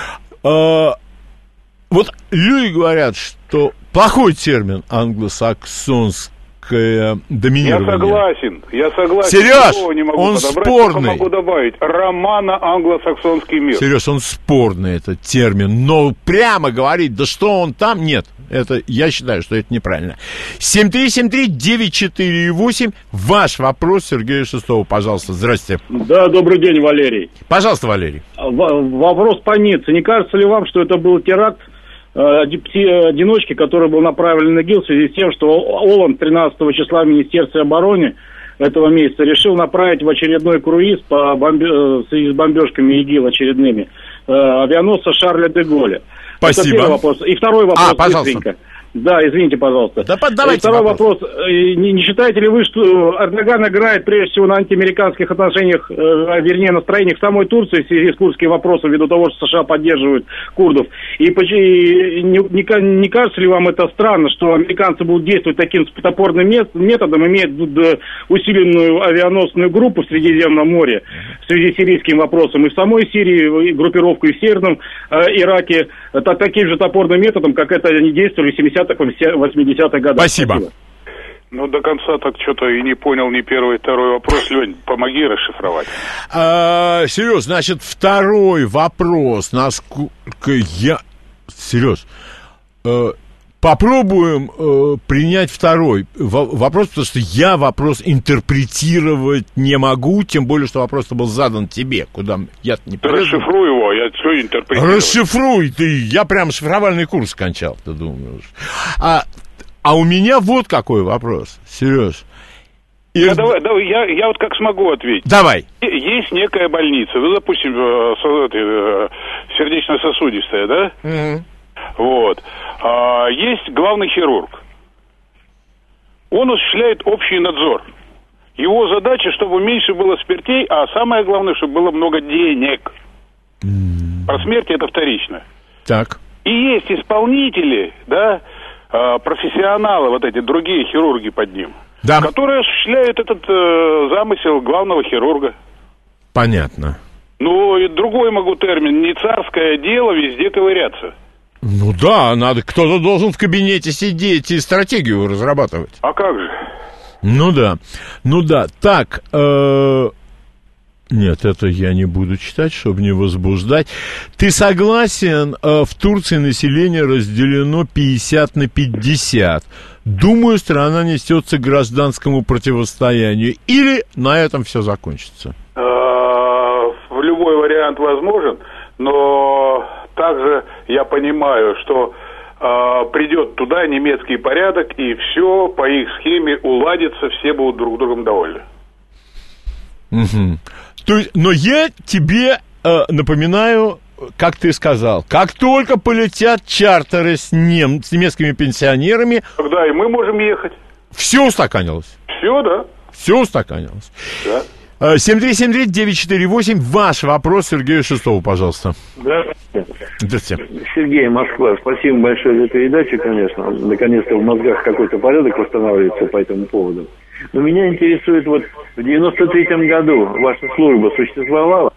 А, вот люди говорят, что плохой термин англосаксонское доминирование. Я согласен, я согласен. Сереж, Никого не могу он подобрать, спорный. только могу добавить. Романо-англосаксонский мир. Сереж, он спорный, этот термин. Но прямо говорить, да что он там, нет. Это, я считаю, что это неправильно. семь три семь три девять четыре восемь. Ваш вопрос Сергею Шестову, пожалуйста. Здрасте. Да, добрый день, Валерий. Пожалуйста, Валерий. В- вопрос по Ницце. Не кажется ли вам, что это был теракт э, одиночки, который был направлен на ИГИЛ в связи с тем, что Оланд тринадцатого числа в Министерстве обороны этого месяца решил направить в очередной круиз по бомбе... в связи с бомбежками ИГИЛ очередными э, авианосца Шарля де Голля? Спасибо. Это первый вопрос. И второй вопрос. А, пожалуйста. Быстренько. Да, извините, пожалуйста. Да, давайте И второй вопрос. вопрос. Не, не считаете ли вы, что Эрдоган играет прежде всего на антиамериканских отношениях, э, вернее, настроениях в самой Турции в связи с курдским вопросом, ввиду того, что США поддерживают курдов? И, и не, не, не кажется ли вам это странно, что американцы будут действовать таким топорным методом, имеют усиленную авианосную группу в Средиземном море в связи с сирийским вопросом, и в самой Сирии, и группировку и в Северном э, Ираке, это таким же топорным методом, как это они действовали в семидесятых, восьмидесятых годах. Спасибо. Спасибо. Ну, до конца так что-то и не понял ни первый, ни второй вопрос. Лень, помоги расшифровать. А, Сереж, значит, второй вопрос. Насколько я... Сереж, э, попробуем э, принять второй в- вопрос, потому что я вопрос интерпретировать не могу, тем более, что вопрос был задан тебе, куда я не Ты полезу. расшифруй его, я все интерпретирую. Расшифруй ты, я прям шифровальный курс кончал, ты думаешь. А, а у меня вот какой вопрос, Сереж. И... Да, давай, давай, я, я вот как смогу ответить. Давай. Есть некая больница, ну, допустим, э, со- э, сердечно-сосудистая, да? Угу. Вот. А, есть главный хирург. Он осуществляет общий надзор. Его задача, чтобы меньше было смертей, а самое главное, чтобы было много денег. Про смерть это вторично. Так. И есть исполнители, да, а, профессионалы, вот эти другие хирурги под ним, Да. которые осуществляют этот э, замысел главного хирурга. Понятно. Ну, и другой могу термин, не царское дело везде ковыряться. Ну да, надо, кто-то должен в кабинете сидеть и стратегию разрабатывать. А как же? Ну да, ну да. Так, э... нет, это я не буду читать, чтобы не возбуждать. Ты согласен, э, в Турции население разделено пятьдесят на пятьдесят. Думаю, страна несется к гражданскому противостоянию. Или на этом все закончится? В любой вариант возможен, но также я понимаю, что э, придет туда немецкий порядок, и все по их схеме уладится, все будут друг другом довольны. Угу. То есть, но я тебе э, напоминаю, как ты сказал, как только полетят чартеры с, нем, с немецкими пенсионерами, Тогда и мы можем ехать. все устаканилось. Все, да? Все устаканилось. Да. семь три семь три девять четыре восемь. Ваш вопрос Сергею Шестову, пожалуйста. Здравствуйте. Здравствуйте. Сергей, Москва. Спасибо большое за передачу, конечно. Наконец-то в мозгах какой-то порядок восстанавливается по этому поводу. Но меня интересует, вот в девяносто третьем году ваша служба существовала?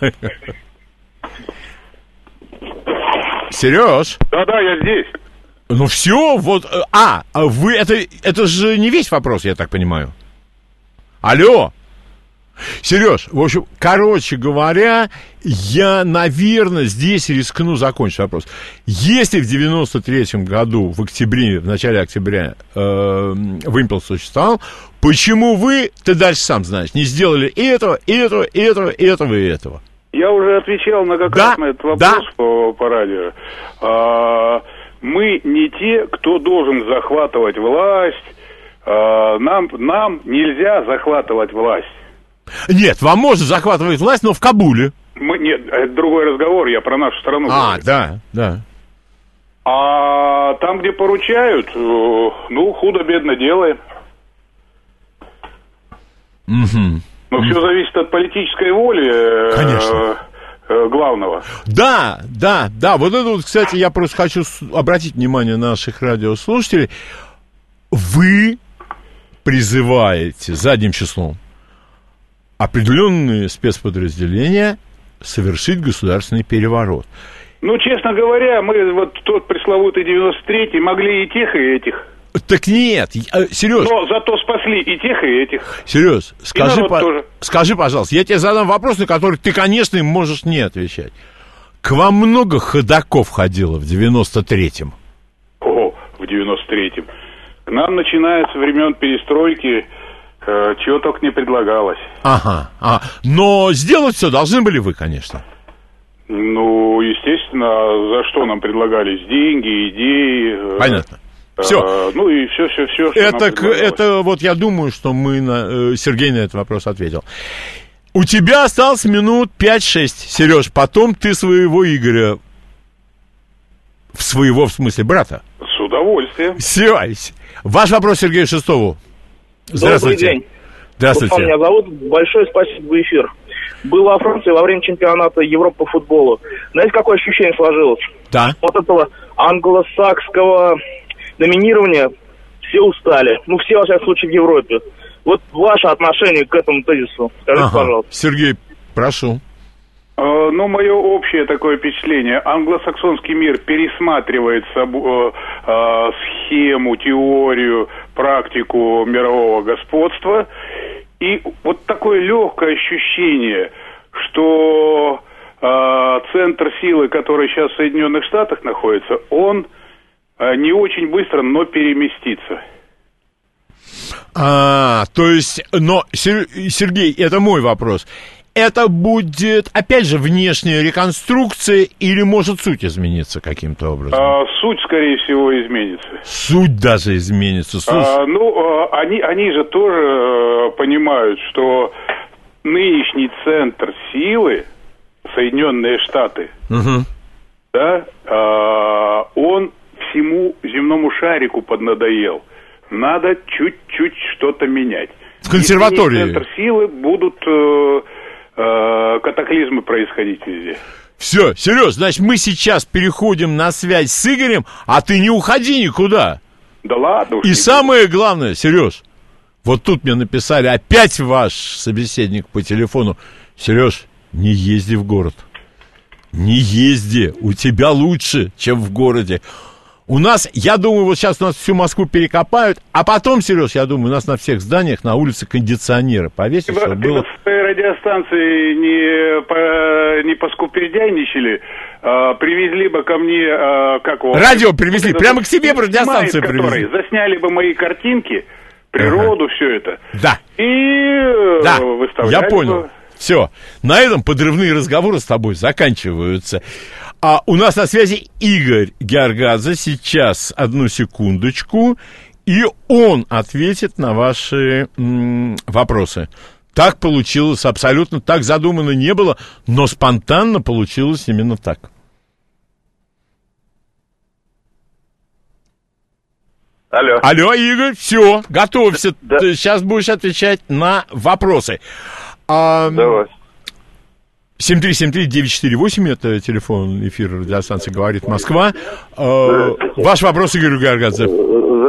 Сереж? Да-да, я здесь. Ну все, вот... А, вы... Это, это же не весь вопрос, я так понимаю. Алло? Сереж, в общем, короче говоря, я, наверное, здесь рискну закончить вопрос. Если в девяносто третьем году, в октябре, в начале октября э, вымпел существовал, почему вы, ты дальше сам знаешь, не сделали и этого, и этого, и этого, и этого, и этого? Я уже отвечал на как да? раз на этот вопрос да? по, по радио. А, мы не те, кто должен захватывать власть. А, нам, нам нельзя захватывать власть. Нет, вам можно захватывать власть, но в Кабуле. Мы, нет, это другой разговор, я про нашу страну А, говорю. да, да. А там, где поручают, ну, худо-бедно делаем. Угу. Но все зависит от политической воли. Конечно. Главного. Да, да, да. Вот это вот, кстати, я просто хочу обратить внимание наших радиослушателей. Вы призываете задним числом определенные спецподразделения совершить государственный переворот. Ну, честно говоря, мы вот тот пресловутый девяносто третий могли и тех, и этих. Так нет, Сереж. Но зато спасли и тех, и этих. Сереж, скажи, по... тоже. скажи, пожалуйста, я тебе задам вопрос, на который ты, конечно, можешь не отвечать. К вам много ходаков ходило в девяносто третьем? О, в девяносто третьем. К нам, начиная со времен перестройки, э, чего только не предлагалось. Ага, а, но сделать все должны были вы, конечно. Ну, естественно, за что нам предлагались деньги, идеи. Понятно. Все. А, ну и все, все, все. Это, это вот я думаю, что мы на, Сергей на этот вопрос ответил. У тебя осталось минут пять-шесть, Сереж. Потом ты своего Игоря, в своего, в смысле, брата. С удовольствием. Все. Ваш вопрос Сергею Шестову. Здравствуйте. Добрый день. Здравствуйте. Вот, меня зовут. Большое спасибо за эфир. Был во Франции во время чемпионата Европы по футболу. Знаете, какое ощущение сложилось? Да. Вот этого англосакского доминирования все устали. Ну, все, во всяком случае, в Европе. Вот ваше отношение к этому тезису. Скажите, ага. пожалуйста. Сергей, прошу. Uh, ну, мое общее такое впечатление. Англосаксонский мир пересматривает собу, uh, uh, схему, теорию, практику мирового господства. И вот такое легкое ощущение, что uh, центр силы, который сейчас в Соединенных Штатах находится, он uh, не очень быстро, но переместится. А, то есть, но, Сергей, это мой вопрос. Это будет, опять же, внешняя реконструкция или может суть измениться каким-то образом? А, суть, скорее всего, изменится. Суть даже изменится. А, ну, а, они, они же тоже а, понимают, что нынешний центр силы, Соединенные Штаты, угу. да, а, он всему земному шарику поднадоел. Надо чуть-чуть что-то менять. В консерватории. Центр силы будут... катаклизмы происходить везде. Все, Сереж, значит, мы сейчас переходим на связь с Игорем, а ты не уходи никуда. Да ладно уж. И самое буду. Главное, Сереж, вот тут мне написали, опять ваш собеседник по телефону. Сереж, не езди в город. Не езди, у тебя лучше, чем в городе. У нас, я думаю, вот сейчас у нас всю Москву перекопают, а потом, Сереж, я думаю, у нас на всех зданиях на улице кондиционеры повесят, чтобы было... С радиостанции не, по, не поскупердяйничали, а, привезли бы ко мне... А, как его, радио привезли, это, прямо к себе по радиостанции привезли. Засняли бы мои картинки, природу, ага. все это. Да. И да. выставляли Я понял. бы... Все, на этом подрывные разговоры с тобой заканчиваются. А у нас на связи Игорь Георгадзе. Сейчас, одну секундочку, и он ответит на ваши м- вопросы. Так получилось, абсолютно так задумано не было, но спонтанно получилось именно так. Алло. Алло, Игорь, все, готовься. Да. Ты сейчас будешь отвечать на вопросы. А, Давай. семь три семь три девять четыре восемь, это телефон эфира радиостанции «Говорит Москва». А, ваш вопрос, Игорь Георгадзе.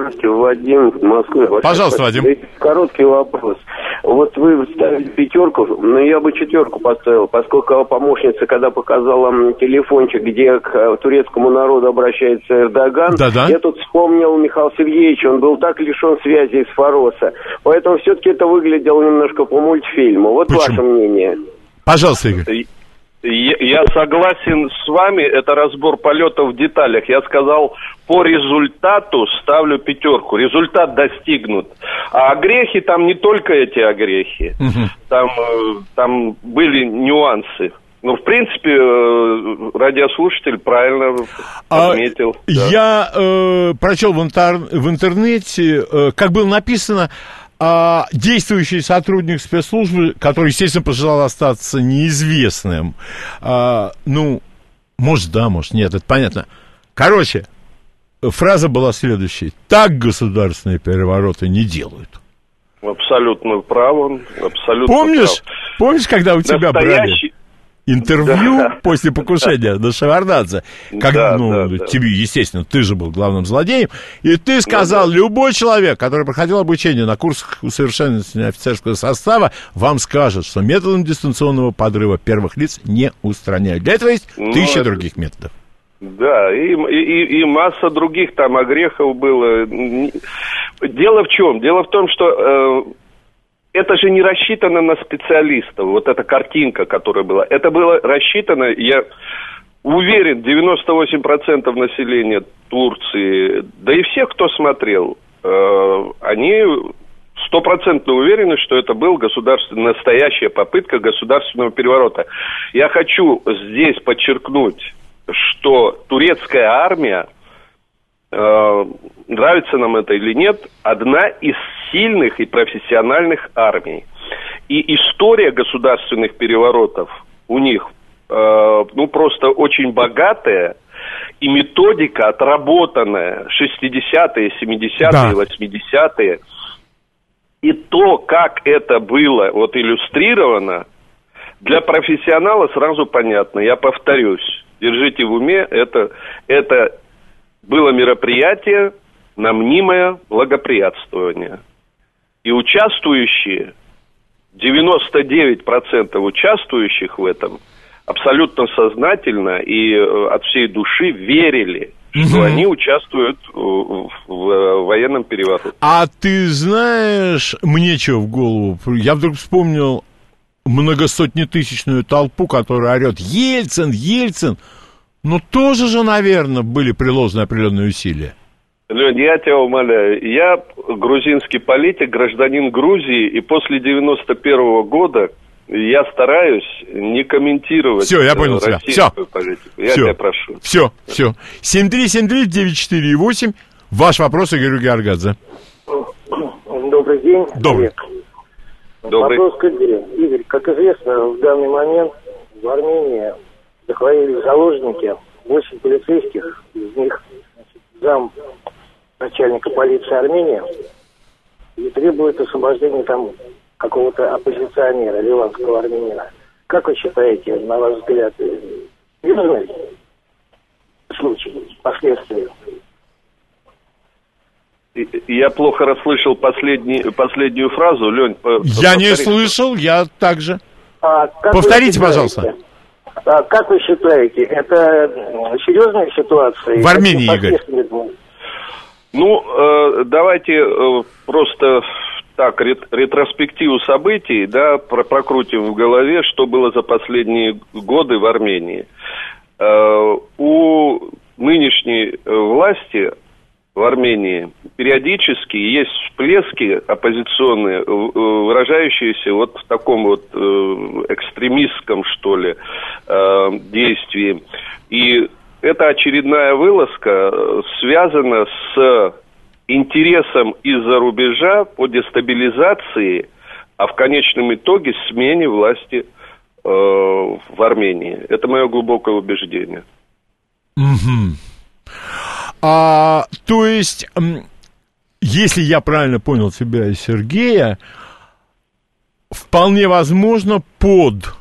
Здравствуйте, Вадим, Москва. Пожалуйста, Вадим. Короткий вопрос. Вот вы ставили пятерку, но я бы четверку поставил, поскольку помощница, когда показала телефончик, где к турецкому народу обращается Эрдоган, Да-да. я тут вспомнил Михаила Сергеевича, он был так лишен связи из Фароса. Поэтому все-таки это выглядело немножко по мультфильму. Вот Почему? ваше мнение. Пожалуйста, Игорь. Я согласен с вами, это разбор полетов в деталях. Я сказал, по результату ставлю пятерку. Результат достигнут. А огрехи, там не только эти огрехи. Угу. Там, там были нюансы. Ну, в принципе, радиослушатель правильно отметил. А, да. Я э, прочел в, интер, в интернете, э, как было написано, а действующий сотрудник спецслужбы, который, естественно, пожелал остаться неизвестным, а, ну, может, да, может, нет, это понятно. Короче, фраза была следующей. Так государственные перевороты не делают. Абсолютно прав он, абсолютно Помнишь, прав. Помнишь, когда у тебя Настоящий... брали интервью да. после покушения на Шеварднадзе, когда, да, ну, да, да. тебе, естественно, ты же был главным злодеем, и ты сказал, да, да. любой человек, который проходил обучение на курсах усовершенствования офицерского состава, вам скажет, что методом дистанционного подрыва первых лиц не устраняют. Для этого есть ну, тысячи это... других методов. Да, и, и, и масса других там огрехов было. Дело в чем? Дело в том, что... Э, это же не рассчитано на специалистов, вот эта картинка, которая была. Это было рассчитано, я уверен, девяносто восемь процентов населения Турции, да и всех, кто смотрел, э, они стопроцентно уверены, что это был государственный, настоящая попытка государственного переворота. Я хочу здесь подчеркнуть, что турецкая армия, э, нравится нам это или нет, одна из сильных и профессиональных армий. И история государственных переворотов у них, э, ну, просто очень богатая, и методика отработанная, шестидесятые, семидесятые, да. восьмидесятые. И то, как это было вот иллюстрировано, для профессионала сразу понятно. Я повторюсь, держите в уме, это, это было мероприятие на мнимое благоприятствование. И участвующие, девяносто девять процентов участвующих в этом, абсолютно сознательно и от всей души верили, mm-hmm. что они участвуют в, в военном перевороте. А ты знаешь, мне что в голову? Я вдруг вспомнил многосотнетысячную толпу, которая орет «Ельцин! Ельцин!». Ну, тоже же, наверное, были приложены определенные усилия. Лень, я тебя умоляю, я грузинский политик, гражданин Грузии, и после девяносто первого года я стараюсь не комментировать все, я понял российскую тебя. политику. Я все. тебя прошу. Все, все. семь три семь три девять четыре восемь. Ваш вопрос, Игорь Георгадзе. Добрый день. Добрый. Добрый. Вопрос к Игорю. Игорь, как известно, в данный момент в Армении захватили заложники восемь полицейских, из них зам начальника полиции Армении, и требует освобождения там какого-то оппозиционера, ливанского армянина. Как вы считаете, на ваш взгляд, серьезный случай, последствия? Я плохо расслышал последний, последнюю фразу, Лень. Я не слышал, я также. А, Повторите, пожалуйста. А, как вы считаете, это серьезная ситуация? В Армении, Игорь. Ну, э, давайте э, просто так, рет, ретроспективу событий, да, про, прокрутим в голове, что было за последние годы в Армении. Э, у нынешней власти в Армении периодически есть всплески оппозиционные, выражающиеся вот в таком вот э, экстремистском, что ли, э, действии. И эта очередная вылазка связана с интересом из-за рубежа по дестабилизации, а в конечном итоге смене власти э, в Армении. Это мое глубокое убеждение. Угу. А, то есть, если я правильно понял тебя и Сергея, вполне возможно, под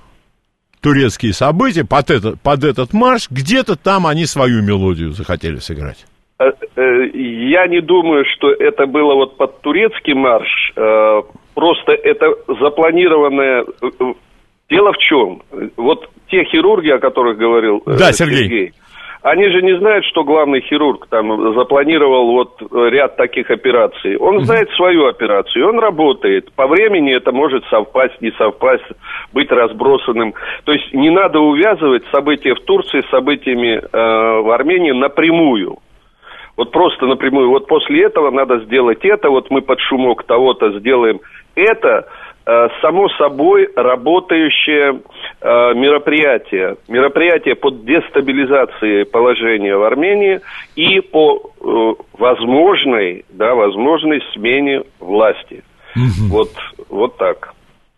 турецкие события, под, это, под этот марш, где-то там они свою мелодию захотели сыграть. Я не думаю, что это было вот под турецкий марш. Просто это запланированное... Дело в чем? Вот те хирурги, о которых говорил да, Сергей, Сергей, они же не знают, что главный хирург там запланировал вот ряд таких операций. Он знает свою операцию, он работает. По времени это может совпасть, не совпасть, быть разбросанным. То есть не надо увязывать события в Турции с событиями э, в Армении напрямую. Вот просто напрямую. Вот после этого надо сделать это, вот мы под шумок того-то сделаем это. Само собой работающее э, мероприятие. Мероприятие по дестабилизации положения в Армении и по э, возможной, да, возможной смене власти. Угу. Вот, вот так.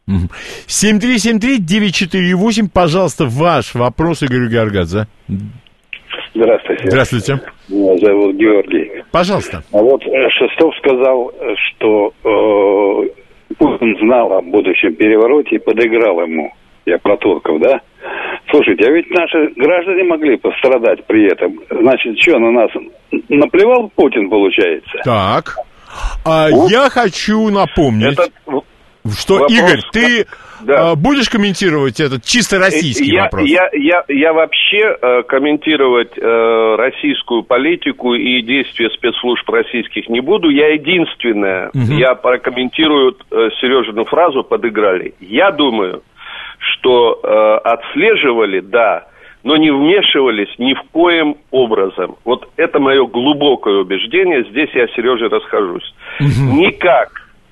семь три семь три девять четыре восемь, пожалуйста, ваш вопрос, Игорь Георгадзе. Здравствуйте. Здравствуйте. Меня зовут Георгий. Пожалуйста. А вот Шестов сказал, что э, Путин знал о будущем перевороте и подыграл ему. Я про турков, да? Слушайте, а ведь наши граждане могли пострадать при этом. Значит, что, на нас наплевал Путин, получается? Так. А вот. Я хочу напомнить, Это... что, вопрос... Игорь, ты да. будешь комментировать этот чисто российский я, вопрос? Я, я, я вообще э, комментировать э, российскую политику и действия спецслужб российских не буду. Я единственное, угу. я прокомментирую э, Сережину фразу «подыграли». Я думаю, что э, отслеживали, да, но не вмешивались ни в коем образом. Вот это мое глубокое убеждение. Здесь я с Сережей расхожусь. Угу. Никак,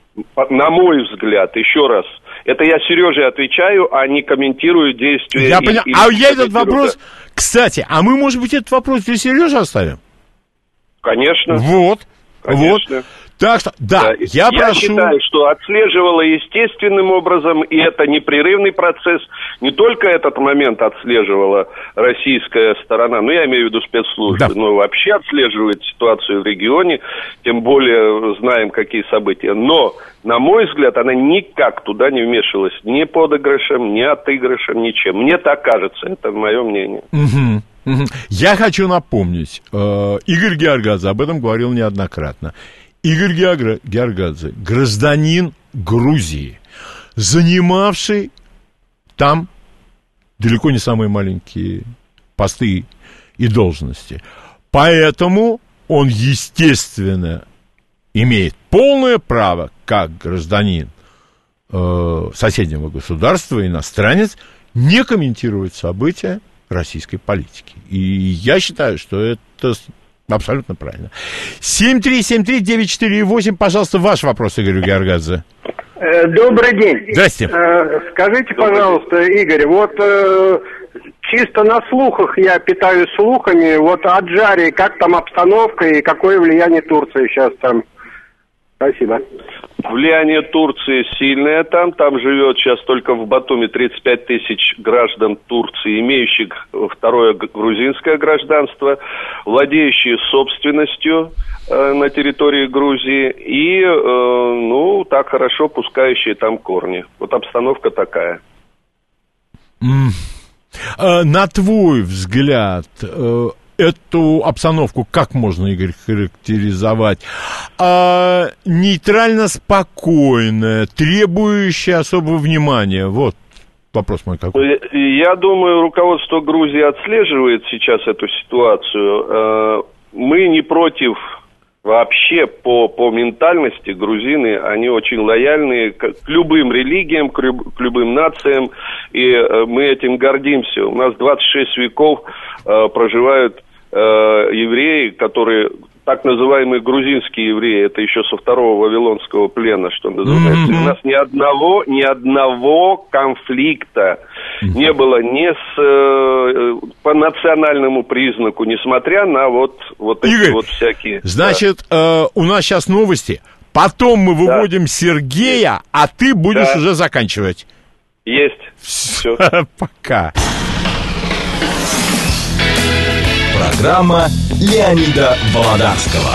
на мой взгляд, еще раз, это я Сереже отвечаю, а не комментирую действия. Я понял. А я этот вопрос... Кстати, а мы, может быть, этот вопрос для Сережи оставим? Конечно. Вот. Конечно. Вот. Так что, да, да. я я прошу... считаю, что отслеживала естественным образом, и это непрерывный процесс. Не только этот момент отслеживала российская сторона, ну, я имею в виду спецслужбы, да. но вообще отслеживает ситуацию в регионе, тем более знаем, какие события. Но, на мой взгляд, она никак туда не вмешивалась, ни подыгрышем, ни отыгрышем, ничем. Мне так кажется, это мое мнение. Угу, угу. Я хочу напомнить, э, Игорь Георгадзе об этом говорил неоднократно. Игорь Георгадзе, гражданин Грузии, занимавший там далеко не самые маленькие посты и должности. Поэтому он, естественно, имеет полное право, как гражданин э, соседнего государства, иностранец, не комментировать события российской политики. И я считаю, что это... Абсолютно правильно. семь три семь три девять четыре восемь, пожалуйста, ваш вопрос, Игорь Георгадзе. Добрый день. Здрасте. Скажите, пожалуйста, Игорь, вот чисто на слухах я питаюсь слухами, вот о Джаре, как там обстановка и какое влияние Турции сейчас там? Спасибо. Влияние Турции сильное там. Там живет сейчас только в Батуми тридцать пять тысяч граждан Турции, имеющих второе грузинское гражданство, владеющие собственностью э, на территории Грузии и, э, ну, так хорошо пускающие там корни. Вот обстановка такая. Mm. Uh, на твой взгляд, uh... эту обстановку как можно, Игорь, характеризовать? А, нейтрально спокойная, требующая особого внимания. Вот вопрос мой какой. Я думаю, руководство Грузии отслеживает сейчас эту ситуацию. Мы не против вообще по, по ментальности. Грузины, они очень лояльные к, к любым религиям, к, люб, к любым нациям, и мы этим гордимся. У нас двадцать шесть веков проживают евреи, которые, так называемые грузинские евреи, это еще со второго вавилонского плена, что называется. Mm-hmm. У нас ни одного, ни одного конфликта mm-hmm. не было ни с, по национальному признаку, несмотря на вот, вот эти Игорь, вот всякие... Значит, да. э, у нас сейчас новости, потом мы выводим да. Сергея, а ты будешь да. уже заканчивать. Есть. Все. Пока. Программа Леонида Володарского.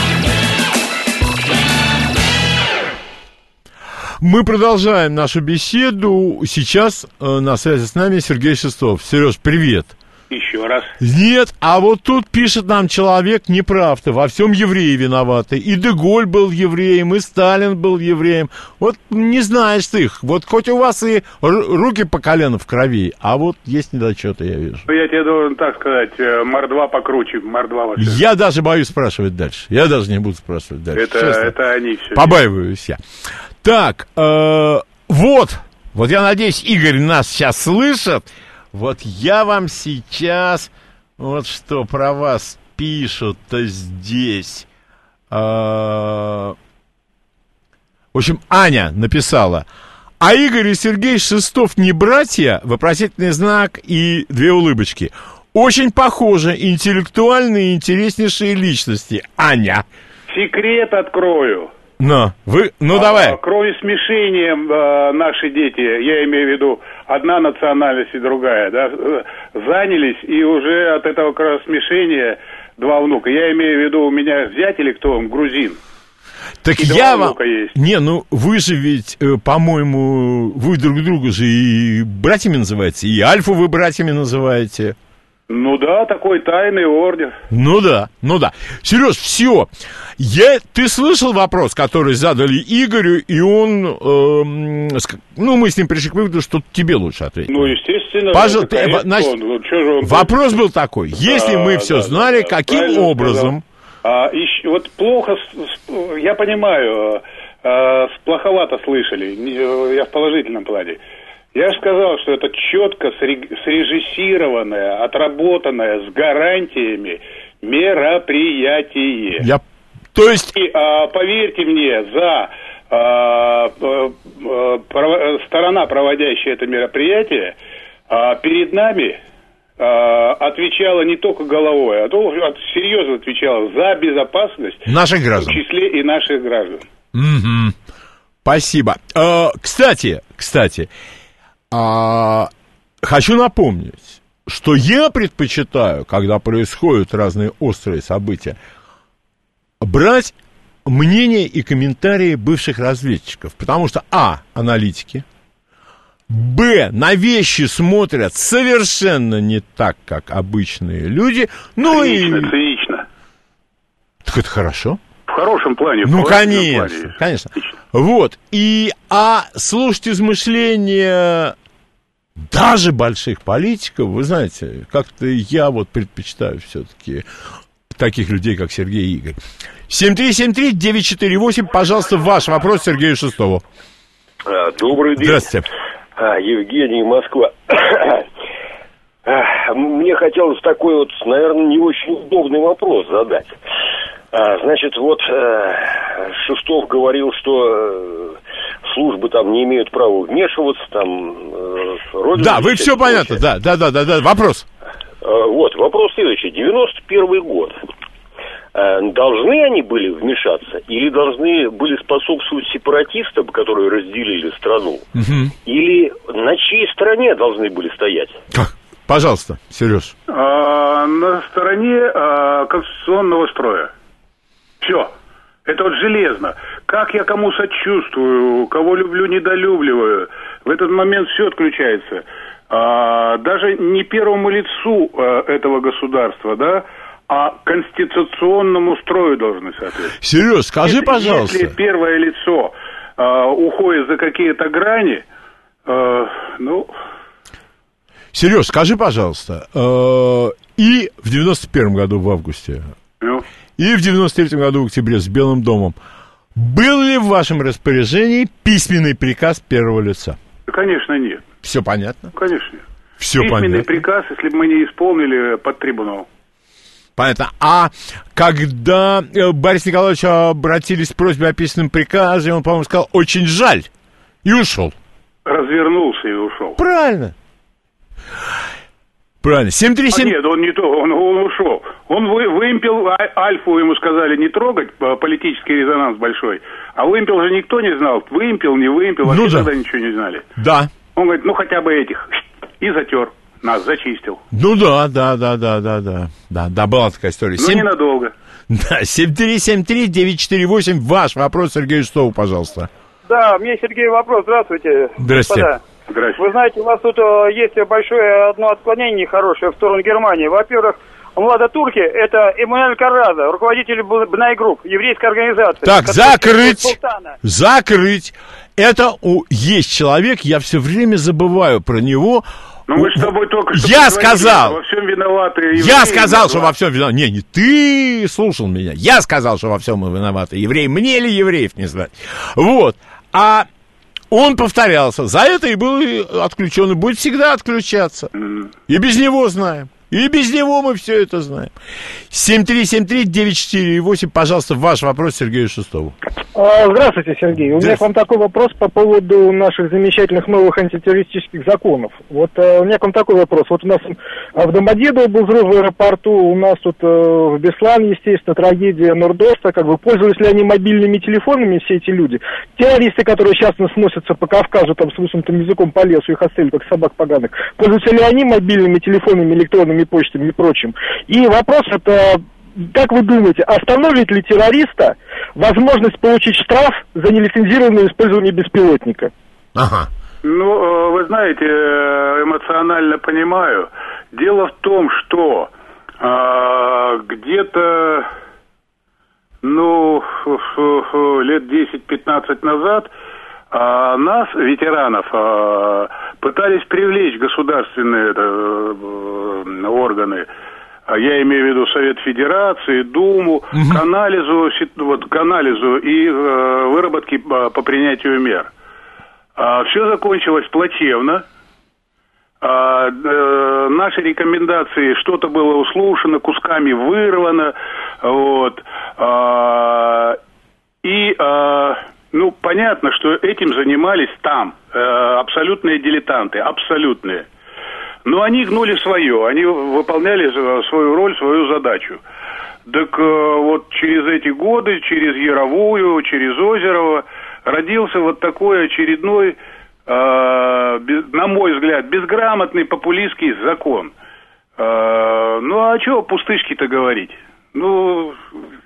Мы продолжаем нашу беседу. Сейчас э, на связи с нами Сергей Шестов. Сереж, привет. Еще раз. Нет, а вот тут пишет нам человек, неправ ты, во всем евреи виноваты. И Де-Голь был евреем, и Сталин был евреем. Вот не знаешь ты их. Вот хоть у вас и руки по колено в крови, а вот есть недочеты, я вижу. Я тебе должен так сказать, мордва покруче, мордва вообще. Я даже боюсь спрашивать дальше. Я даже не буду спрашивать дальше. Это, это они все. Побаиваюсь я. Так, э, вот, вот я надеюсь, Игорь нас сейчас слышит. Вот я вам сейчас, вот что про вас пишут-то здесь. А, в общем, Аня написала. А Игорь и Сергей Шестов не братья? Вопросительный знак и две улыбочки. Очень похожи, интеллектуальные и интереснейшие личности. Аня. Секрет открою. Но, вы, ну а, давай. Кровесмешением а, наши дети, я имею в виду, одна национальность и другая, да, занялись, и уже от этого кровосмешения два внука. Я имею в виду, у меня зять или кто он, грузин. Так и я вам... Есть. Не, ну вы же ведь, э, по-моему, вы друг друга же и братьями называете, и Альфу вы братьями называете. Ну да, такой тайный орден. Ну да, ну да. Сереж, все. Я, ты слышал вопрос, который задали Игорю, и он, э, ну, мы с ним пришли к выводу, что тебе лучше ответить. Ну, естественно. Пожалуйста, ты, значит, он, он вопрос был такой. Если да, мы все да, знали, да, каким образом... А, и, вот плохо, я понимаю, а, плоховато слышали, я в положительном плане. Я же сказал, что это четко срежиссированное, отработанное, с гарантиями мероприятие. Я... То есть... И, а, поверьте мне, за а, а, право, сторона, проводящая это мероприятие, а, перед нами а, отвечала не только головой, а то серьезно отвечала за безопасность наших граждан, в числе и наших граждан. Угу. Спасибо. А, кстати, кстати... А, хочу напомнить, что я предпочитаю, когда происходят разные острые события, брать мнения и комментарии бывших разведчиков. Потому что, а, аналитики, б, на вещи смотрят совершенно не так, как обычные люди. Ну цинично, и... цинично. Так это хорошо. В хорошем плане. Ну, конечно, плане. конечно. Отлично. Вот. И, а слушать измышления даже больших политиков, вы знаете, как-то я вот предпочитаю все-таки таких людей, как Сергей и Игорь. семь три семь три девять четыре восемь, пожалуйста, ваш вопрос Сергею Шестову. Добрый день. Здравствуйте. Евгений, Москва. Мне хотелось такой вот, наверное, не очень удобный вопрос задать. Значит, вот Шестов говорил, что службы там не имеют права вмешиваться, там... Родина, да, вы все понятно, да, да, да, да, да, вопрос. Вот, вопрос следующий. девяносто первый год. Должны они были вмешаться или должны были способствовать сепаратистам, которые разделили страну? Угу. Или на чьей стороне должны были стоять? Как? Пожалуйста, Сереж. А, на стороне а, конституционного строя. Все. Это вот железно. Как я кому сочувствую, кого люблю, недолюбливаю, в этот момент все отключается. А, даже не первому лицу а, этого государства, да, а конституционному строю должны соответствовать. Сереж, скажи, если, пожалуйста. Если первое лицо а, уходит за какие-то грани, а, ну... Сереж, скажи, пожалуйста, э, и в девяносто первом году в августе, ну? И в девяносто третьем году в октябре с Белым домом, был ли в вашем распоряжении письменный приказ первого лица? Конечно, нет. Все понятно? Конечно нет. Все письменный понятно. приказ, если бы мы не исполнили, под трибунал. Понятно. А когда Борис Николаевич обратились с просьбой о письменном приказе, он, по-моему, сказал, очень жаль, и ушел. Развернулся и ушел. Правильно. Правильно. семь три семь... А нет, он не то, он, он ушел. Он вы, вымпел, а, Альфу ему сказали не трогать, политический резонанс большой. А вымпел же никто не знал. Вымпел, не вымпел, вообще ну да. Тогда ничего не знали. Да. Он говорит, ну хотя бы этих. И затер. Нас зачистил. Ну да, да, да, да, да, да. Да, да, была такая история. Ну, семь... ненадолго. Да, семь три семь три девять четыре восемь. Ваш вопрос Сергею Шестову, пожалуйста. Да, мне, Сергей, вопрос. Здравствуйте. Здравствуйте. Господа. Здравствуйте. Вы знаете, у нас тут э, есть большое одно отклонение нехорошее в сторону Германии. Во-первых, Младотурки — это Эммануэль Карраза, руководитель Бнай Групп, еврейской организации. Так, закрыть! Закрыть! Это у... есть человек, я все время забываю про него. Ну, мы с тобой только что я сказал, во всем виноваты евреи. Я сказал, что во всем виноваты. Не, не ты слушал меня. Я сказал, что во всем мы виноваты. Евреи, мне ли евреев не знать? Вот. А он повторялся. За это и был отключен, и будет всегда отключаться. Mm. И без него знаем. И без него мы все это знаем. семь три семь три девять четыре восемь, пожалуйста, ваш вопрос Сергею Шестову. Здравствуйте, Сергей. У меня к вам такой вопрос по поводу наших замечательных новых антитеррористических законов. Вот э, у меня к вам такой вопрос. Вот у нас в Домодедово был взрыв в аэропорту, у нас тут э, в Беслане, естественно, трагедия Нордоста. Как бы пользовались ли они мобильными телефонами, все эти люди? Террористы, которые сейчас сносятся по Кавказу, там, с высунутым языком по лесу, их отстреливают, как собак поганых. Пользуются ли они мобильными телефонами, электронными почтами и прочим? И вопрос это... Как вы думаете, остановит ли террориста возможность получить штраф за нелицензированное использование беспилотника? Ага. Ну, вы знаете, эмоционально понимаю. Дело в том, что а, где-то, ну, лет десять-пятнадцать назад а, нас, ветеранов, а, пытались привлечь государственные это, органы. Я имею в виду Совет Федерации, Думу, угу. к анализу, вот, к анализу и э, выработке по, по принятию мер. А, все закончилось плачевно. А, э, наши рекомендации, что-то было услушано, кусками вырвано. Вот. А, и, а, ну, понятно, что этим занимались там э, абсолютные дилетанты, абсолютные. Но они гнули свое, они выполняли свою роль, свою задачу. Так вот через эти годы, через Яровую, через Озерово родился вот такой очередной, на мой взгляд, безграмотный популистский закон. Ну а чего пустышки-то говорить? Ну,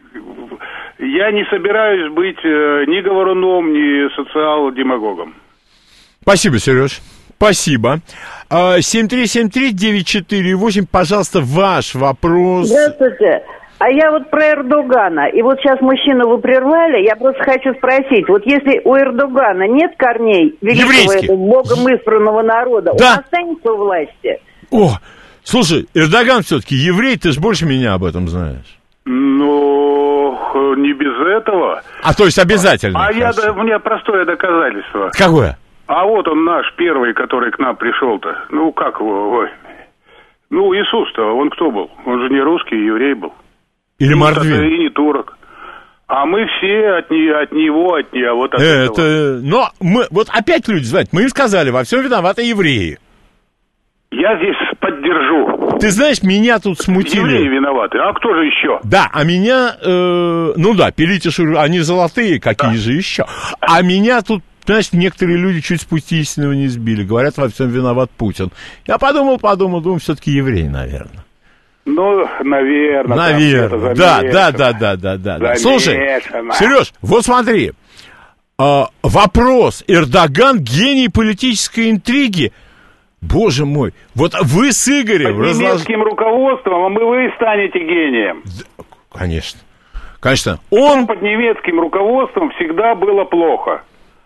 я не собираюсь быть ни говоруном, ни социал-демагогом. Спасибо, Сереж. Спасибо. семь три семь три девять четыре восемь, пожалуйста, ваш вопрос. Здравствуйте. А я вот про Эрдогана. И вот сейчас мужчину вы прервали, я просто хочу спросить. Вот если у Эрдогана нет корней великого этого богом избранного народа, да. Он останется у власти? О, слушай, Эрдоган все-таки еврей, ты же больше меня об этом знаешь. Ну, не без этого. А то есть обязательно? А я, у меня простое доказательство. Какое? А вот он наш первый, который к нам пришел-то. Ну, как его? Ой. Ну, Иисус-то, он кто был? Он же не русский, еврей был. Или ну, мордвин. И не турок. А мы все от, не, от него, от нее, вот от Это... этого. Но мы, вот опять люди, знаете, мы им сказали, во всем виноваты евреи. Я здесь поддержу. Ты знаешь, меня тут смутили. Евреи виноваты, а кто же еще? Да, а меня, э, ну да, пилитиши, они золотые, какие да. же еще. А меня тут, знаешь, некоторые люди чуть с пути истинного не сбили. Говорят, во всем виноват Путин. Я подумал, подумал, думаю, все-таки еврей, наверное. Ну, наверное. Наверное, да, да, да, да, да, да, да. Слушай, Сереж, вот смотри. Э, вопрос. Эрдоган гений политической интриги. Боже мой, вот вы с Игорем... Под немецким разлож... руководством, а мы вы станете гением. Конечно, конечно. Он... Под немецким руководством всегда было плохо.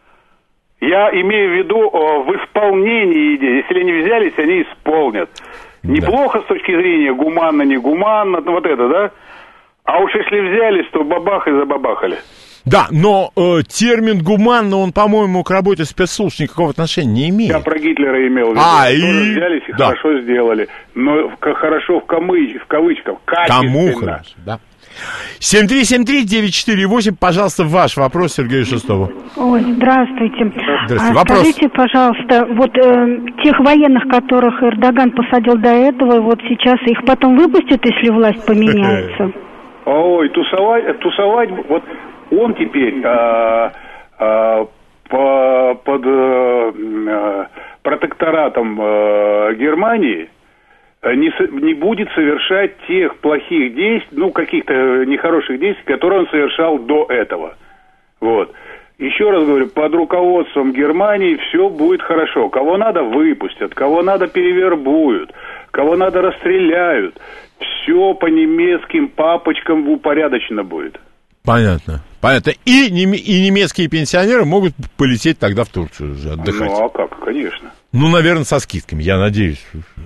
Я имею в виду о, в исполнении идей. Если они взялись, они исполнят. Неплохо да. с точки зрения гуманно, не гуманно, вот это, да? А уж если взялись, то бабах и забабахали. Да, но э, термин «гуманно», он, по-моему, к работе спецслужб никакого отношения не имеет. Я про Гитлера имел в виду. А, и... взялись и да. хорошо сделали. Но хорошо в, камы... в кавычках, качественно. Кому хорошо, да. семь три семь три девять четыре восемь, пожалуйста, ваш вопрос Сергею Шестову. Ой, здравствуйте. Здравствуйте. А Вопрос. Скажите, пожалуйста, вот э, тех военных, которых Эрдоган посадил до этого, вот сейчас их потом выпустят, если власть поменяется? Ой, тусовать, тусовать, вот он теперь а, а, по, под а, протекторатом а, Германии Не, не будет совершать тех плохих действий, ну, каких-то нехороших действий, которые он совершал до этого. Вот. Еще раз говорю, под руководством Германии все будет хорошо. Кого надо, выпустят, кого надо, перевербуют, кого надо, расстреляют. Все по немецким папочкам упорядочено будет. Понятно. Понятно. И, и немецкие пенсионеры могут полететь тогда в Турцию уже отдыхать. Ну, а как, конечно. Ну, наверное, со скидками, я надеюсь.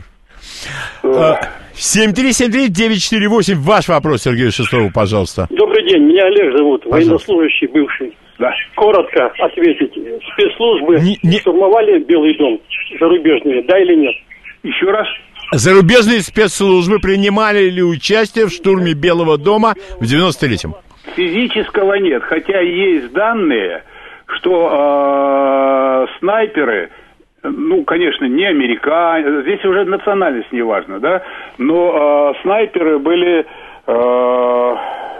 семь три семь три девять четыре восемь. Ваш вопрос, Сергею Шестову, пожалуйста. Добрый день, меня Олег зовут, пожалуйста. Военнослужащий бывший. Да. Коротко ответить. Спецслужбы не, не... штурмовали Белый дом зарубежные, да или нет? Еще раз. Зарубежные спецслужбы принимали ли участие в штурме Белого дома в девяносто третьем? Физического нет, хотя есть данные, что э, снайперы, ну, конечно, не американцы, здесь уже национальность не важна, да, но э, снайперы были э,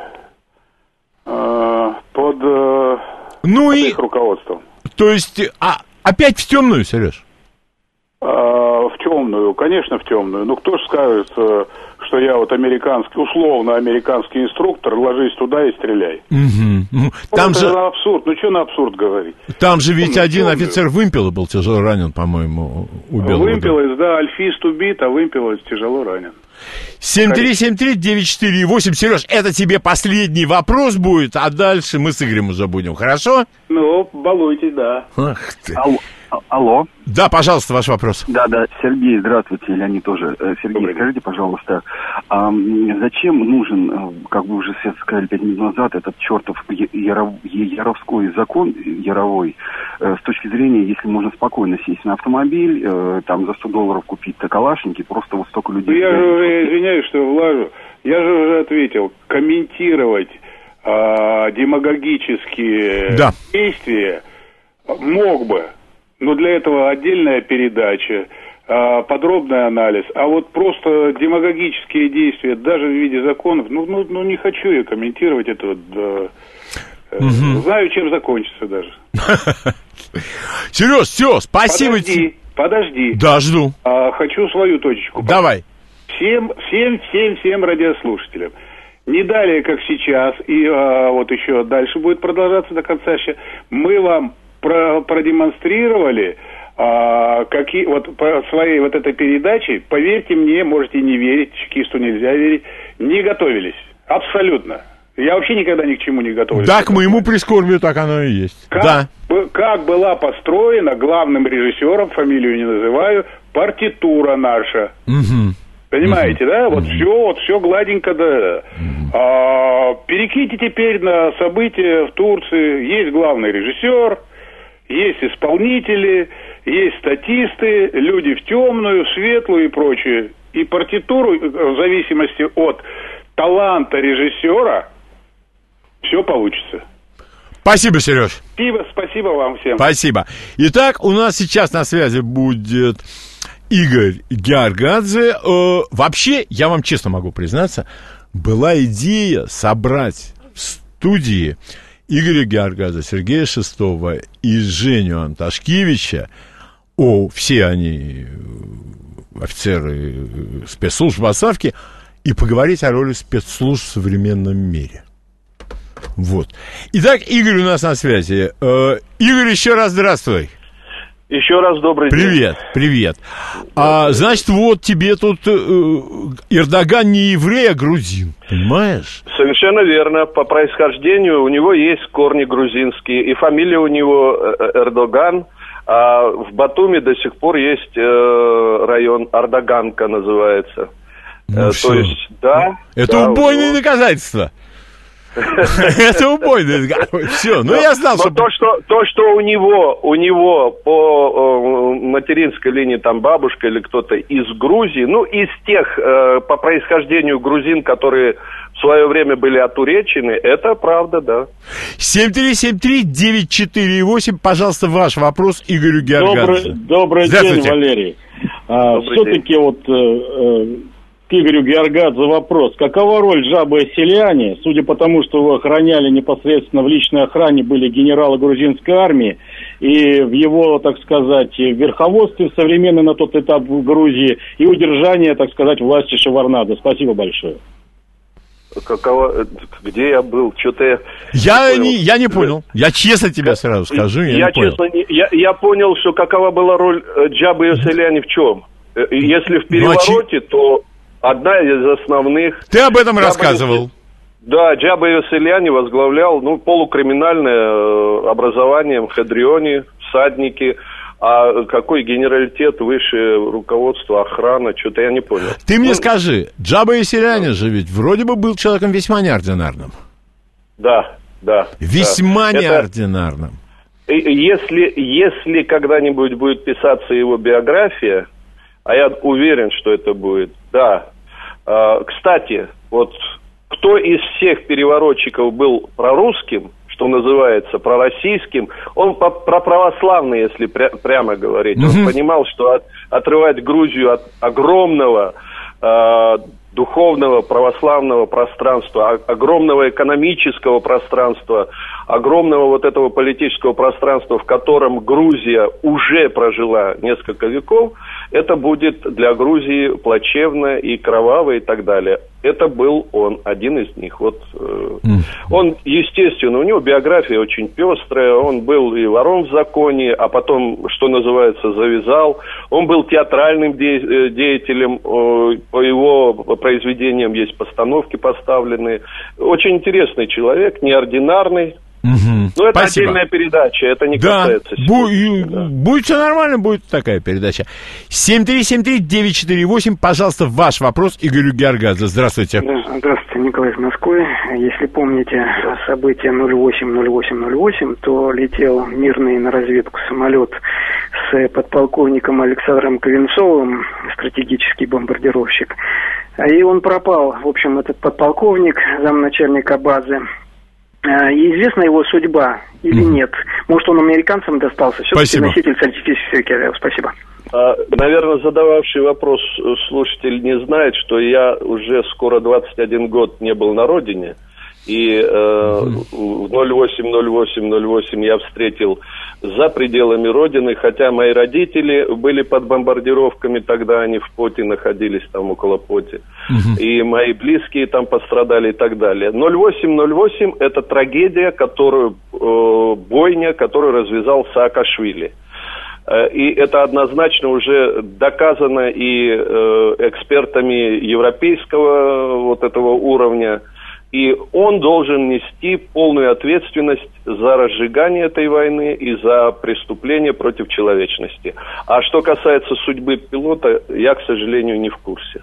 э, под, э, ну под и... их руководством. То есть, а, опять в темную, Сереж? Э, в темную, конечно, в темную. Ну, кто же скажет, э, что я вот американский, условно американский инструктор, ложись туда и стреляй. Угу. Там это же абсурд. Ну, что на абсурд говорить? Там же ведь ну, один темную. Офицер вымпела был тяжело ранен, по-моему, у Белого Вымпелось, да, альфист убит, а вымпелось тяжело ранен. семь три семь три девять четыре восемь. Сереж, это тебе последний вопрос будет, а дальше мы с Игорем уже будем, хорошо? Ну, балуйтесь, да. Ах ты. Алло. Алло. Да, пожалуйста, ваш вопрос. Да, да, Сергей, здравствуйте, Леонид тоже. Сергей, Добрый. Скажите, пожалуйста, а зачем нужен, как вы уже сказали пять минут назад, этот чертов яров, яровской закон, яровой, с точки зрения, если можно спокойно сесть на автомобиль, там за сто долларов купить калашники, просто вот столько людей... Ну, я же уже, извиняюсь, что влажу, я же уже ответил, комментировать а, демагогические да. действия мог бы. Но для этого отдельная передача, подробный анализ. А вот просто демагогические действия, даже в виде законов, ну, ну, ну не хочу я комментировать это. Вот, да. Угу. Знаю, чем закончится даже. Сереж, все, спасибо тебе. Подожди. Да, жду. А, хочу свою точечку. Давай. Всем, всем, всем, всем радиослушателям. Не далее, как сейчас, и а, вот еще дальше будет продолжаться до конца. Мы вам Про, продемонстрировали а, какие, вот по своей вот этой передаче, поверьте мне, можете не верить, чекисту нельзя верить, не готовились. Абсолютно. Я вообще никогда ни к чему не готовился. Да, к моему прискорбию так оно и есть. Как, да. б, как была построена главным режиссером, фамилию не называю, партитура наша. Угу. Понимаете, угу. да? Вот угу. все, вот все гладенько, да. Угу. А, перекиньте теперь на события в Турции. Есть главный режиссер. Есть исполнители, есть статисты, люди в темную, в светлую и прочее. И партитуру, в зависимости от таланта режиссера, все получится. Спасибо, Сереж. Спасибо, спасибо вам всем. Спасибо. Итак, у нас сейчас на связи будет Игорь Георгадзе. Э, вообще, я вам честно могу признаться, была идея собрать в студии Игоря Георгадзе, Сергея Шестого и Женю Анташкевича, о, все они офицеры спецслужб в отставке, и поговорить о роли спецслужб в современном мире. Вот. Итак, Игорь у нас на связи. Э, Игорь, еще раз здравствуй. Еще раз добрый привет, день. Привет, привет. А, значит, вот тебе тут э, Эрдоган не еврей, а грузин, понимаешь? Совершенно верно. По происхождению у него есть корни грузинские, и фамилия у него Эрдоган. А в Батуми до сих пор есть э, район Ардаганка называется. Ну, э, то есть, да. Это да, убойные него... доказательства. Это убойно. Все, ну я знал, что... То, что то, что у него, у него по материнской линии там бабушка или кто-то из Грузии, ну, из тех, по происхождению грузин, которые в свое время были отуречены, это правда, да. семь три семь три девять четыре восемь, пожалуйста, ваш вопрос Игорю Георгадзе. Добрый, добрый день, Валерий. А, все-таки день. вот... Э, к Игорю Георгадзе вопрос. Какова роль жабы и селяне? Судя по тому, что его охраняли непосредственно в личной охране, были генералы грузинской армии, и в его, так сказать, верховодстве современной на тот этап в Грузии, и удержание, так сказать, власти Шеварнадзе. Спасибо большое. какова, где я был, что-то я... Я не, я не понял, я честно тебе сразу скажу, я, я не понял. Честно, не, я, я понял, что какова была роль Джабы Йоселяни в чем. Если в перевороте, то одна из основных... Ты об этом Джаба рассказывал. Да, Джаба Йоселяни возглавлял, ну, полукриминальное образование в Хедрионе, всадники... А какой генералитет выше руководства, охрана, что-то я не понял. Ты мне ну, скажи, Джаба Йоселяни же ведь вроде бы был человеком весьма неординарным. Да, да. Весьма да. неординарным. Это, если, если когда-нибудь будет писаться его биография, а я уверен, что это будет, да. А, кстати, вот кто из всех переворотчиков был прорусским, что называется, пророссийским, он по, проправославный, если пря, прямо говорить. Mm-hmm. Он понимал, что от, отрывать Грузию от огромного э, духовного православного пространства, огромного экономического пространства, огромного вот этого политического пространства, в котором Грузия уже прожила несколько веков, это будет для Грузии плачевно и кроваво и так далее. Это был он, один из них. Вот, э, mm. Он, естественно, у него биография очень пестрая, он был и вором в законе, а потом, что называется, завязал. Он был театральным де- деятелем, э, по его произведениям есть постановки поставленные. Очень интересный человек, неординарный. Угу. Но это Спасибо. Отдельная передача, это не да. касается... Бу- да. Будет все нормально, будет такая передача. семь три семь три девять четыре восемь, пожалуйста, ваш вопрос Игорю Георгадзе. Здравствуйте. Да, здравствуйте, Николай из Москвы. Если помните события ноль восемь ноль восемь ноль восемь, то летел мирный на разведку самолет с подполковником Александром Ковенцовым, стратегический бомбардировщик. И он пропал, в общем, этот подполковник, замначальника базы. Известна его судьба или mm-hmm. нет? Может, он американцам достался? Все-таки носитель стратегических керриеров. Спасибо. Наверное, задававший вопрос слушатель не знает, что я уже скоро двадцать один год не был на родине. И э, в ноль восемь ноль восемь ноль восемь я встретил за пределами родины, хотя мои родители были под бомбардировками, тогда они в Поте находились, там около Поти, uh-huh. и мои близкие там пострадали и так далее. ноль восемь ноль восемь это трагедия, которую, э, бойня, которую развязал Саакашвили. Э, и это однозначно уже доказано и э, экспертами европейского вот этого уровня. И он должен нести полную ответственность за разжигание этой войны и за преступление против человечности. А что касается судьбы пилота, я, к сожалению, не в курсе.